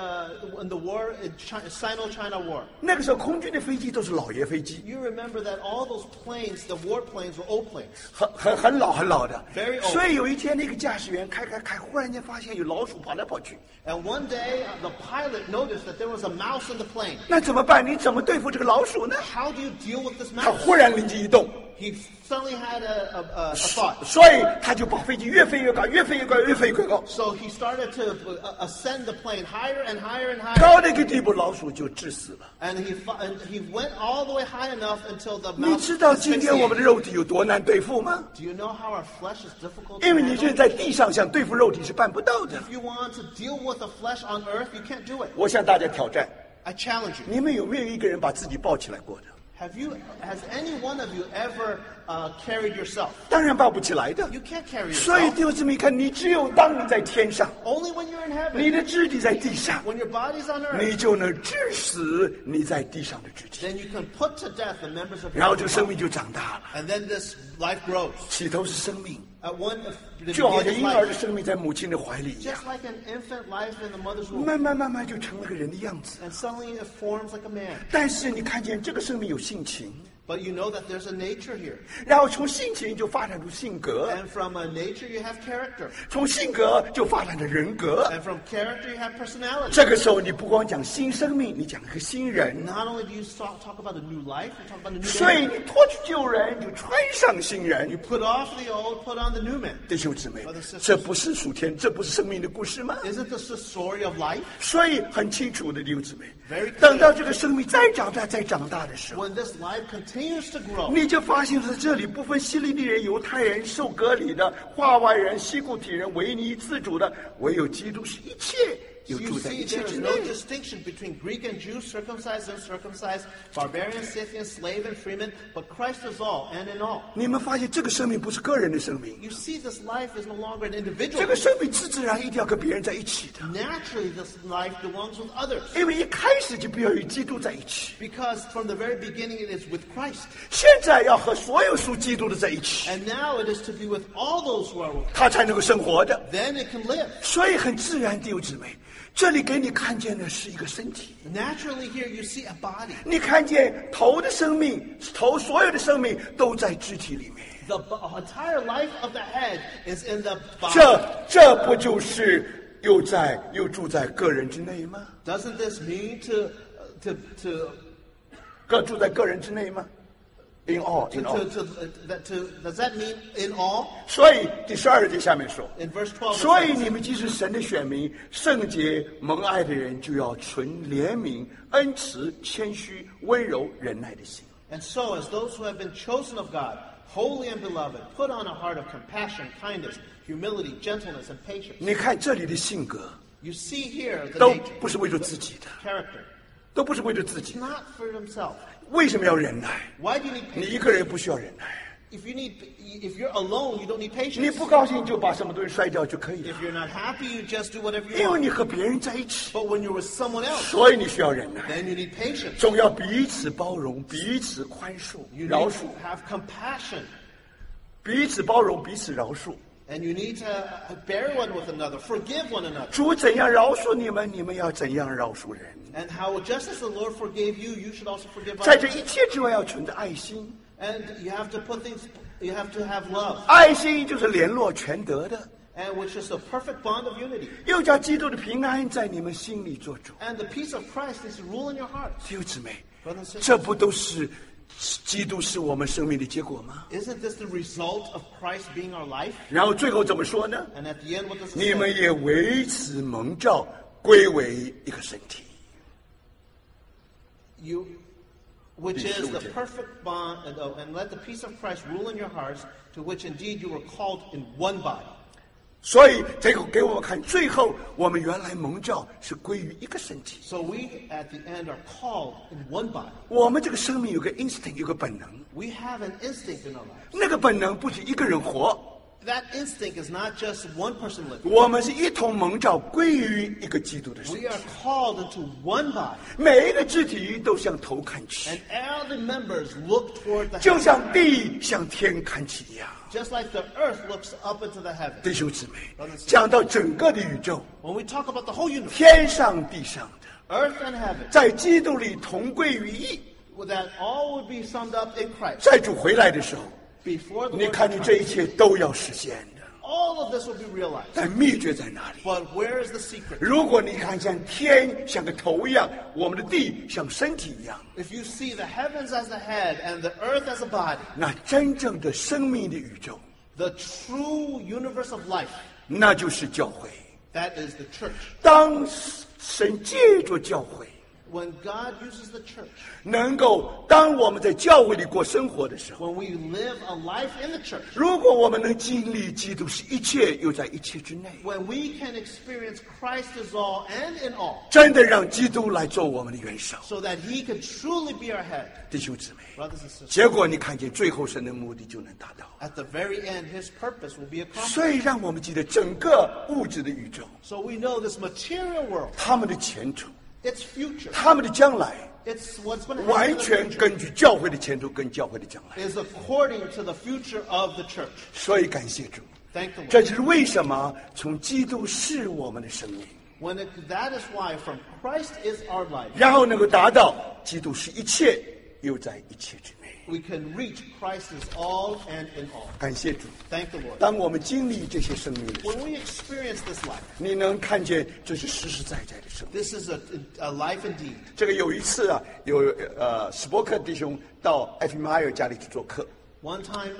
in the war, in Sino-China War. 那个时候空军的飞机都是老爷飞机， You remember that all those planes, the war planes, were old planes. 很老的 Very。old 所以有一天那个驾驶员开，忽然间发现有老鼠跑来跑去， And one day, the pilot noticed that there was a mouse in the plane. 那怎么办？你怎么对付这个老鼠呢？ How do you deal with this 他 mouse? 忽然灵机一动， He suddenly had a thought. 所以他就把飞机越飞越高，越飞越高，越飞越高， So he started to ascend the plane higher and higher and higher. 高到一个地步，老鼠就致死了。 And he went all the way high enough until the 你 mouse 知道 was 今天我们的 asphyxiated. 肉体有多难对付吗？ Do you know how our flesh is difficult to 因为你 handle? 这在地上想对付肉体是办不到的。 If you want to deal with the flesh on earth, you can't do it. 我向大家挑战， I challenge you. 你们有没有一个人把自己抱起来过的？ Has any one of you ever carried yourself? 当然抱不起来的。 You can't carry 所以 yourself. 弟兄姊妹看，你只有当你在天上， Only when you're in 你 heaven. 的肢体在地上， When your body's on earth, 你就能致死你在地上的肢体， then you can put to death the members of 然后 your 这个生 body. 命就长大了。 And then this life grows. 起头是生命， The 就好 beginning 像 is 婴儿的 life. 生命在母亲的怀里一样， Just like an infant life in the mother's womb. 慢慢就成了个人的样子。 And suddenly it forms like a man. 但是你看见这个生命有性情， But you know that there's a nature here. 然后从性情就发展出性格， And from a nature you have character. 从性格就发展成人格。 And from character you have personality. 这个时候，你不光讲新生命，你讲一个新人。 Not only do you talk about a new life, you talk about a new 所以 man. 你脱去旧人，就穿上新人 You。put off the old, put on the new man. 弟兄姊妹 Brothers and sisters， 这不是属天，这不是生命的故事吗？ Isn't this the story of life? 所以很清楚的，弟兄姊妹 Very clear.， 等到这个生命再长大、再长大的时候， When this life continues to grow, 你就发现在这里不分希利尼人、犹太人、受割礼的、化外人、西固体人、维尼自主的，唯有基督是一切，又 you 住在一 see 切 there 之 is 内。 no distinction between Greek and Jew, circumcised and uncircumcised, barbarian, Scythian, slave and freeman, but Christ is all and in all. 你们发现这个生命不是个人的生命， You see this life is no longer an 这 individual. 个生命自自然一定要跟别人在一起的， Naturally, this life belongs with others. 因为一开始就必要与基督在一起， Because from the very beginning it is with Christ. 现在要和所有属基督的在一起， And now it is to be with all those who are with Christ. 他才能够生活的。 Then it can live. 所以很自然，弟兄姊妹，这里给你看见的是一个身体。 Naturally here you see a body. 你看见头的生命，头所有的生命都在肢体里面。 The entire life of the head is in the body. 这不就是又住在个人之内吗？ Doesn't this mean to 各住在个人之内吗 ？In all, in all。 does that mean in all? 所以第12节下面说， In verse 12, it 所以 says, 你们既是神的选民，圣洁蒙爱的人，就要存怜悯、恩慈、谦虚、温柔、忍耐的心。 and so as those who have been chosen of God, holy and beloved, put on a heart of compassion, kindness, humility, gentleness, and patience. 你看这里的性格， You see here the 都 nature, 不是为了自己的， character. 都不是为了自己 It's。not for himself. 为什么要忍耐？ Why do you need 你 patience? 一个人不需要忍耐， If you're alone, you don't need 你 patience. 不高兴就把什么东西摔掉就可以了 If，you're not happy, you just do whatever you 因为 want. 你和别人在一起， But when you're with someone else, 所以你需要忍耐， then you need patience. 总要彼此包容、彼此宽恕、 You 饶 need 恕 to，have compassion. 彼此包容、彼此饶恕。 And you need to bear one with another, forgive one another. 主怎样饶恕你们，你们要怎样饶恕人。 And how just as the Lord forgave you, you should also forgive 在这 others. 一切之外，要存着爱心。 And you have to put things, you have to have love, 爱心就是联络全德的， and which is the perfect bond of unity. 又叫基督的平安在你们心里做主。 And the peace of Christ is to rule in your heart. 弟兄姊妹， Brothers and sisters, 这不都是基督是我们生命的结果吗？ isn't this the result of Christ being our life? 然后最后怎么说呢？ And at the end, what does it 你们 say? 也为此蒙召，归为一个身体。 You, which is the 15. perfect bond, and let the peace of Christ rule in your hearts, to which indeed you were called in one body. 所以这个给我们看，最后我们原来蒙召是归于一个身体。 So we, at the end, are called in one body. 我们这个生命有个 instinct， 有个本能， We have an instinct in our lives. 那个本能不止一个人活， That instinct is not just one person living. 我们是一同蒙召归于一个基督的身 We 体。 are called into one body. 每一个肢体都向头看齐， And all the members look toward the 就 heavens. 像地向天看齐一样。 Just like the earth looks up into the heavens. 弟兄姊妹，讲到整个的宇宙， When we talk about the whole universe, 天上地上的， earth and heaven, 在基督里同归于一。 that all would be summed up in Christ. 在主回来的时候， Before the 你 Lord 看见这一 returns, 切都要实现的。 all of this will be realized. 但秘诀在哪里？ But where is the secret? 如果你看像天像个头一样，我们的地像身体一样， If you see the heavens as the head and the earth as a body, 那真正的生命的宇宙， the true universe of life, 那就是教会。 that is the church. 当神借着教会， When God uses the church, 能够当我们在教会里过生活的时候， when we live a life in the church, 如果我们能经历基督是一切，又在一切之内， when we can experience Christ is all and in all, 真的让基督来做我们的元首， so that He can truly be our head. 弟兄姊妹， Brothers and sisters, 结果你看见最后神的目的就能达到。 at the very end, His purpose will be accomplished. 所以让我们记得整个物质的宇宙， So we know this material world, 他们的前途， its future, 他们的将来， it's what's going to happen 完 in the 全 future, 根据教会的前途跟教会的将来。 is according to the future of the church. 所以感谢主， Thank the 这 Lord. 就是为什么从基督是我们的生命， That is why from Christ is our life. 然后能够达到基督是一切， 又在一切之内。 We can reach Christ is all and in all. 感谢主。 Thank the Lord. 当我们经历这些生命的时候， When we experience this life, 你能看见这是实实在在的生命。 this is a life indeed. 这个有一次啊，有史波克弟兄到艾菲迈尔家里去做客。 One time,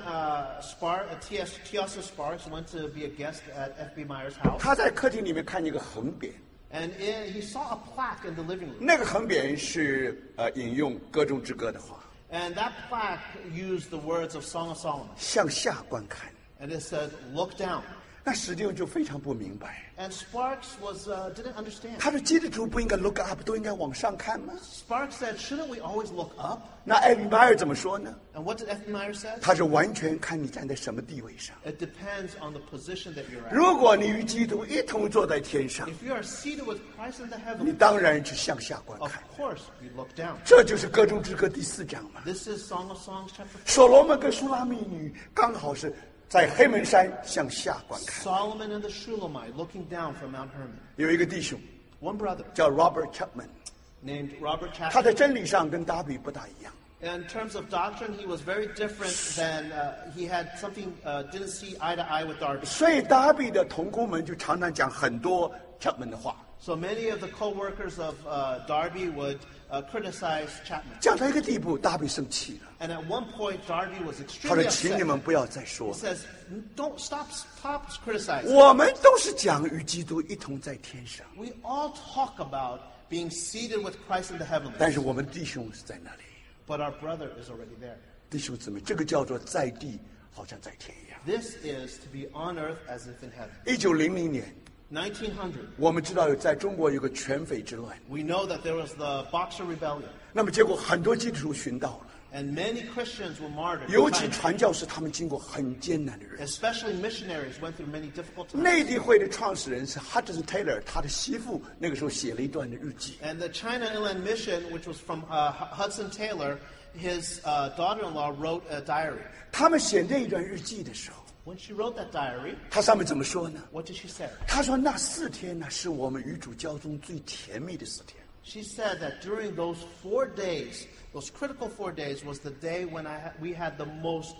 T.S. Sparks went to be a guest at F.B. Meyer's house, 他在客厅里面看见一个横匾， and he saw a plaque in the living room. 那个横匾是引用歌中之歌的话， And that plaque used the words of Song of Solomon. 向下观看。 And it said, look down. 那史蒂夫就非常不明白， And Sparks didn't understand. 他说基督徒不应该 look up， 都应该往上看吗？ Sparks said, shouldn't we always look up? 那艾比迈尔怎么说呢？ And what did F.B. Meyer say? 他说完全看你站在什么地位上。 It depends on the position that you're at. 如果你与基督一同坐在天上， If you are seated with Christ in the 你 heavens, 当然是向下观 of 看。 course we look down. 这就是歌中之歌第4章嘛。 This is Song of Songs chapter 4. 所罗门跟舒拉密女刚好是在黑门山向下观看。 Solomon and the Shulamite looking down from Mount Hermon. 有一个弟兄 One brother 叫 Robert Chapman， named Robert 他 Chapman. 在真理上跟达比不大一样。 In terms of doctrine, he was very different than, he had something, didn't see eye to eye with Darby. 所以达比的同工们就常常讲很多 Chapman 的话， So many of the co-workers of Darby would criticize Chapman. 讲到一个地步，达比生气了， And at one point, Darby was 他说：“ extremely 请你 upset. 们不要再说 He says, don't stop criticizing. 我们都是讲与基督一同在天上， We all talk about being seated with Christ in the heavens, 但是我们弟兄是在那里。 but our brother is already there. 弟兄姊妹，这个叫做在地，好像在天一样。 This is to be on earth as if in heaven. 1900年， 1900, 我们知道在中国有个全匪之乱， we know that there was the Boxer Rebellion, 那么结果很多基督徒寻道了， and many Christians were martyred. 尤 in 其 China. 传教士他们经过很艰难的日子。 Especially missionaries went through many difficult times. 内地会的创始人是 Hudson Taylor，他的媳妇那个时候写了一段的日记。 And the China Inland Mission, which was from Hudson Taylor, his daughter-in-law wrote a diary. 他们写那一段日记的时候， When she wrote that diary, 他上面怎么说呢？ what did she say? 他说那4天呢，是我们与主交中最甜蜜的4天。 She said that during those 4 days, those critical 4 days, was the day when we had the most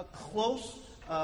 close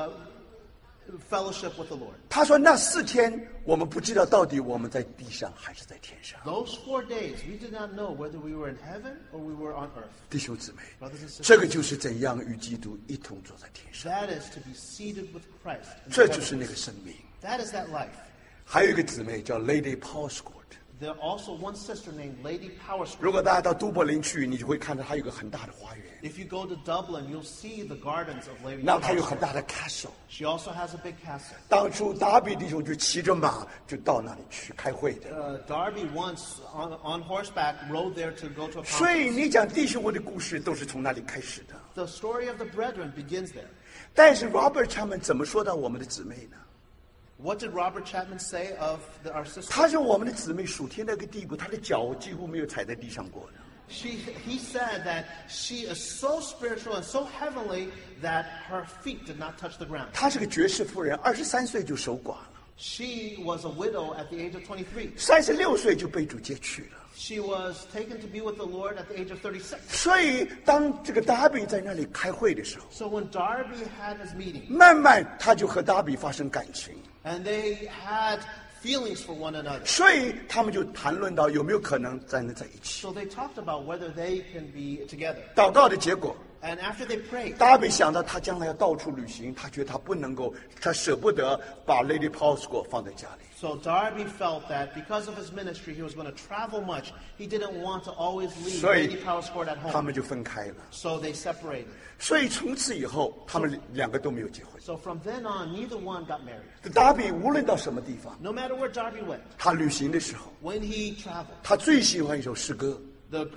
fellowship with the Lord. 他说那4天，我们不知道到底我们在地上还是在天上。 Those 4 days, we did not know whether we were in heaven or we were on earth. 弟兄姊妹 Brothers and sisters 这个就是怎样与基督一同坐在天上， That is to be seated with Christ. in the 这就是 heavens. 那个生命。 That is that life. 还有一个姊妹叫 Lady Powerscourt， There also one sister named Lady Powerscourt. 如果大家到都柏林去，你就会看到它有个很大的花园， If you go to Dublin, you'll see the gardens of Lady 那它有很 Powerscourt. 大的 castle。 She also has a big castle. 当初达比弟兄就骑着马就到那里去开会的。 Darby once on horseback rode there to go to a 所 conference. 以你讲弟兄们的故事都是从那里开始的。 The story of the brethren begins there. 但是 Robert 他们怎么说到我们的姊妹呢？ What did Robert Chapman say of our sister? 他说我们的姊妹属天那个地步，她的脚几乎没有踩在地上过的。 He said that she is so spiritual and so heavenly that her feet did not touch the ground. 她是个爵士妇人，23岁就守寡了， She was a widow at the age of 23. 36岁就被主接去了。 She was taken to be with the Lord at the age of 36. 所以当这个达比在那里开会的时候， So when Darby had his meeting 慢慢他就和达比发生感情， and they had feelings for one another. 所以他们就谈论到有没有可能能在一起。 So they talked about whether they can be together. 祷告的结果， And after they prayed, 达比想到他将来要到处旅行，他觉得他不能够，他舍不得把 Lady Powerscourt 放在家里。 so Darby felt that because of his ministry, he was going to travel much. He didn't want to always leave 所以 Lady Powerscourt at 他 home. 们就分开了。 So they separated. 所以从此以后，他们2个都没有结婚。 So from then on, neither one got married. 达比无论到什么地方， No matter where Darby went, 他旅行的时候， when he traveled, 他最喜欢一首诗歌， the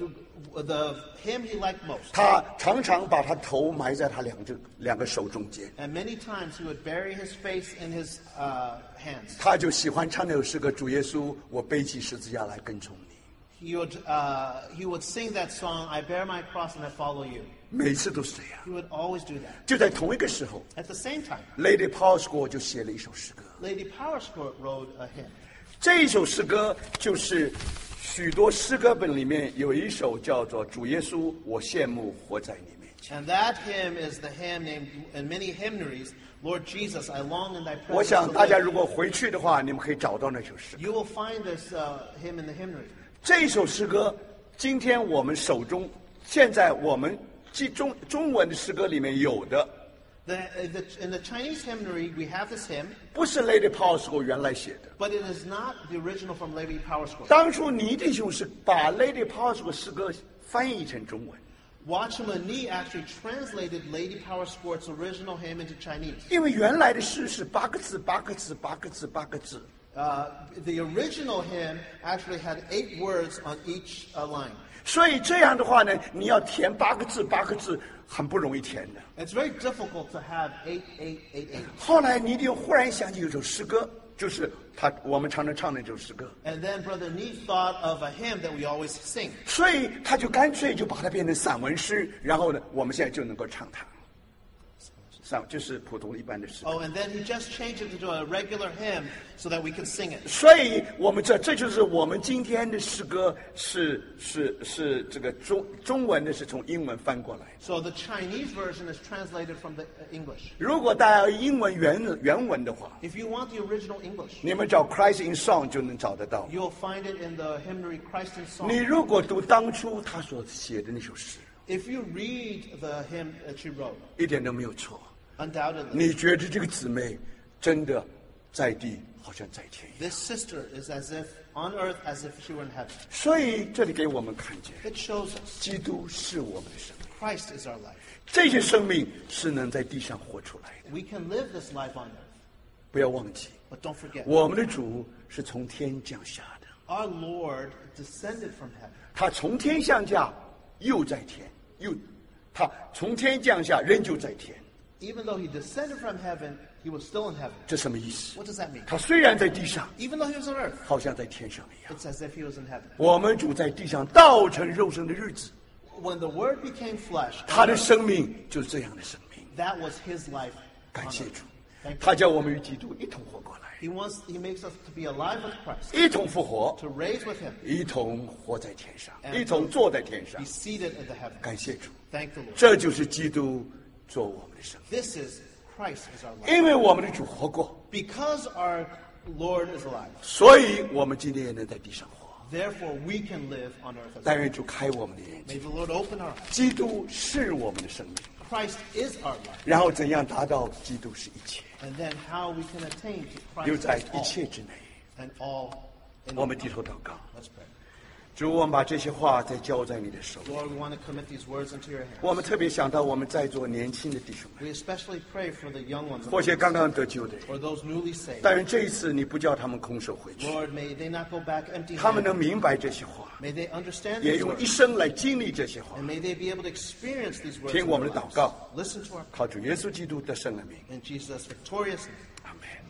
hymn he liked most. 他常常把他头埋在他两个手中间， And many times he would bury his face in his hands. 他就喜欢唱那首诗歌：“主耶稣，我背起十字架来跟从你。 He would sing that song, I bear my cross and I follow you. ” 每次都是这样。 He would always do that. 就在同一个时候 At the same time, ，Lady Powerscourt 就写了一首诗歌。 Lady Powerscourt wrote a hymn. 这一首诗歌就是许多诗歌本里面有一首叫做《主耶稣，我羡慕活在你面前》。 And that hymn is the hymn named in many hymnaries, Lord Jesus, I long in thy 我 presence 想 to 大家 live. 如果回去的话，你们可以找到那首诗歌。 You will find this hymn in the hymnary. 这一首诗歌，今天我们手中，现在我们中文的诗歌里面有的， In the Chinese hymnary, we have this hymn, 不是 Lady Powell 原来写的。 but it is not the original from Lady Powerscourt. 当初倪弟兄是把 Lady Powell 的诗歌翻译成中文， Watchman Nee actually translated Lady Powerscourt's original hymn into Chinese. 因为原来的诗是8个字8个字8个字8个字， The original hymn actually had 8 words on each line. 所以这样的话呢，你要填8个字8个字很不容易填的。 It's very difficult to have 8, 8, 8, 8. 后来倪弟兄忽然想起有首诗歌，就是我们常常唱的这首诗歌， And then Brother Nee thought of a hymn that we always sing. 所以他就干脆就把它变成散文诗，然后呢，我们现在就能够唱它。就是普通一般的诗歌。 Oh, and then he just changed it into a regular hymn so that we can sing it. 所以我们这就是我们今天的诗歌是这个中文的是从英文翻过来。 So the Chinese version is translated from the English. 如果大家要英文原文的话， If you want the original English, 你们找 Christ in Song 就能找得到。 you'll find it in the hymnary Christ in 你 Song. 如果读当初他所写的那首诗， If you read the hymn that she wrote, 一点都没有错。 undoubtedly, 你觉得这个姊妹真的在地，好像在天一样。 this sister is as if on earth as if she were in heaven. 所以这里给我们看见， It shows us 基督是我们的生命， Christ is our life. 这些生命是能在地上活出来的。 We can live this life on earth, 不要忘记， but don't forget, 我们的主是从天降下的， our Lord descended from heaven. 他从天降下，又在天，他从天降下，仍旧在天。 Even though he descended from heaven, he was still in heaven. 这什么意思？ What does that mean? 他虽然在地上， Even though he was on earth, 好像在天上一样。 it's as if he was in heaven. 我们主在地上道成肉身的日子， When the Word became flesh, 他的生命就是这样的生命。 that was his life. 感谢主， Thank you. 他叫我们与基督一同活过来， He makes us to be alive with Christ, 一同复活， to raise with him, 一同活在天上，一同坐在天上 be。seated in the heavens. 感谢主， Thank the Lord. 这就是基督做我们的生命。 This is Christ is our life. 因为我们的主活过， Because our Lord is alive, 所以我们今天也能在地上活。 therefore we can live on earth as 但 well. 愿主开我们的眼 May 睛， the Lord open our eyes. 基督是我们的生命， Christ is our life. 然后怎样达到基督是一切， And then how we can attain to 留 Christ 在 is 一 all, 切之内。 and all in 我 all. 们低头祷告， Let's pray. 主，我们把这些话再交在你的手里。 Lord, we want to commit these words into your 我 hands. 们特别想到我们在座年轻的弟兄们， We especially pray for the young ones, 或些刚刚得救的人， or those newly saved. 但愿这一次你不叫他们空手回去， Lord, may they not go back 他们 empty-handed. 能明白这些话， May they understand 也 these 用一 words. 生来经历这些话。 And may they be able to experience these words 听 in 我 their 们的祷 lives. 告， Listen to our 靠主耶稣基督的圣名， in Jesus' victorious name. 阿门。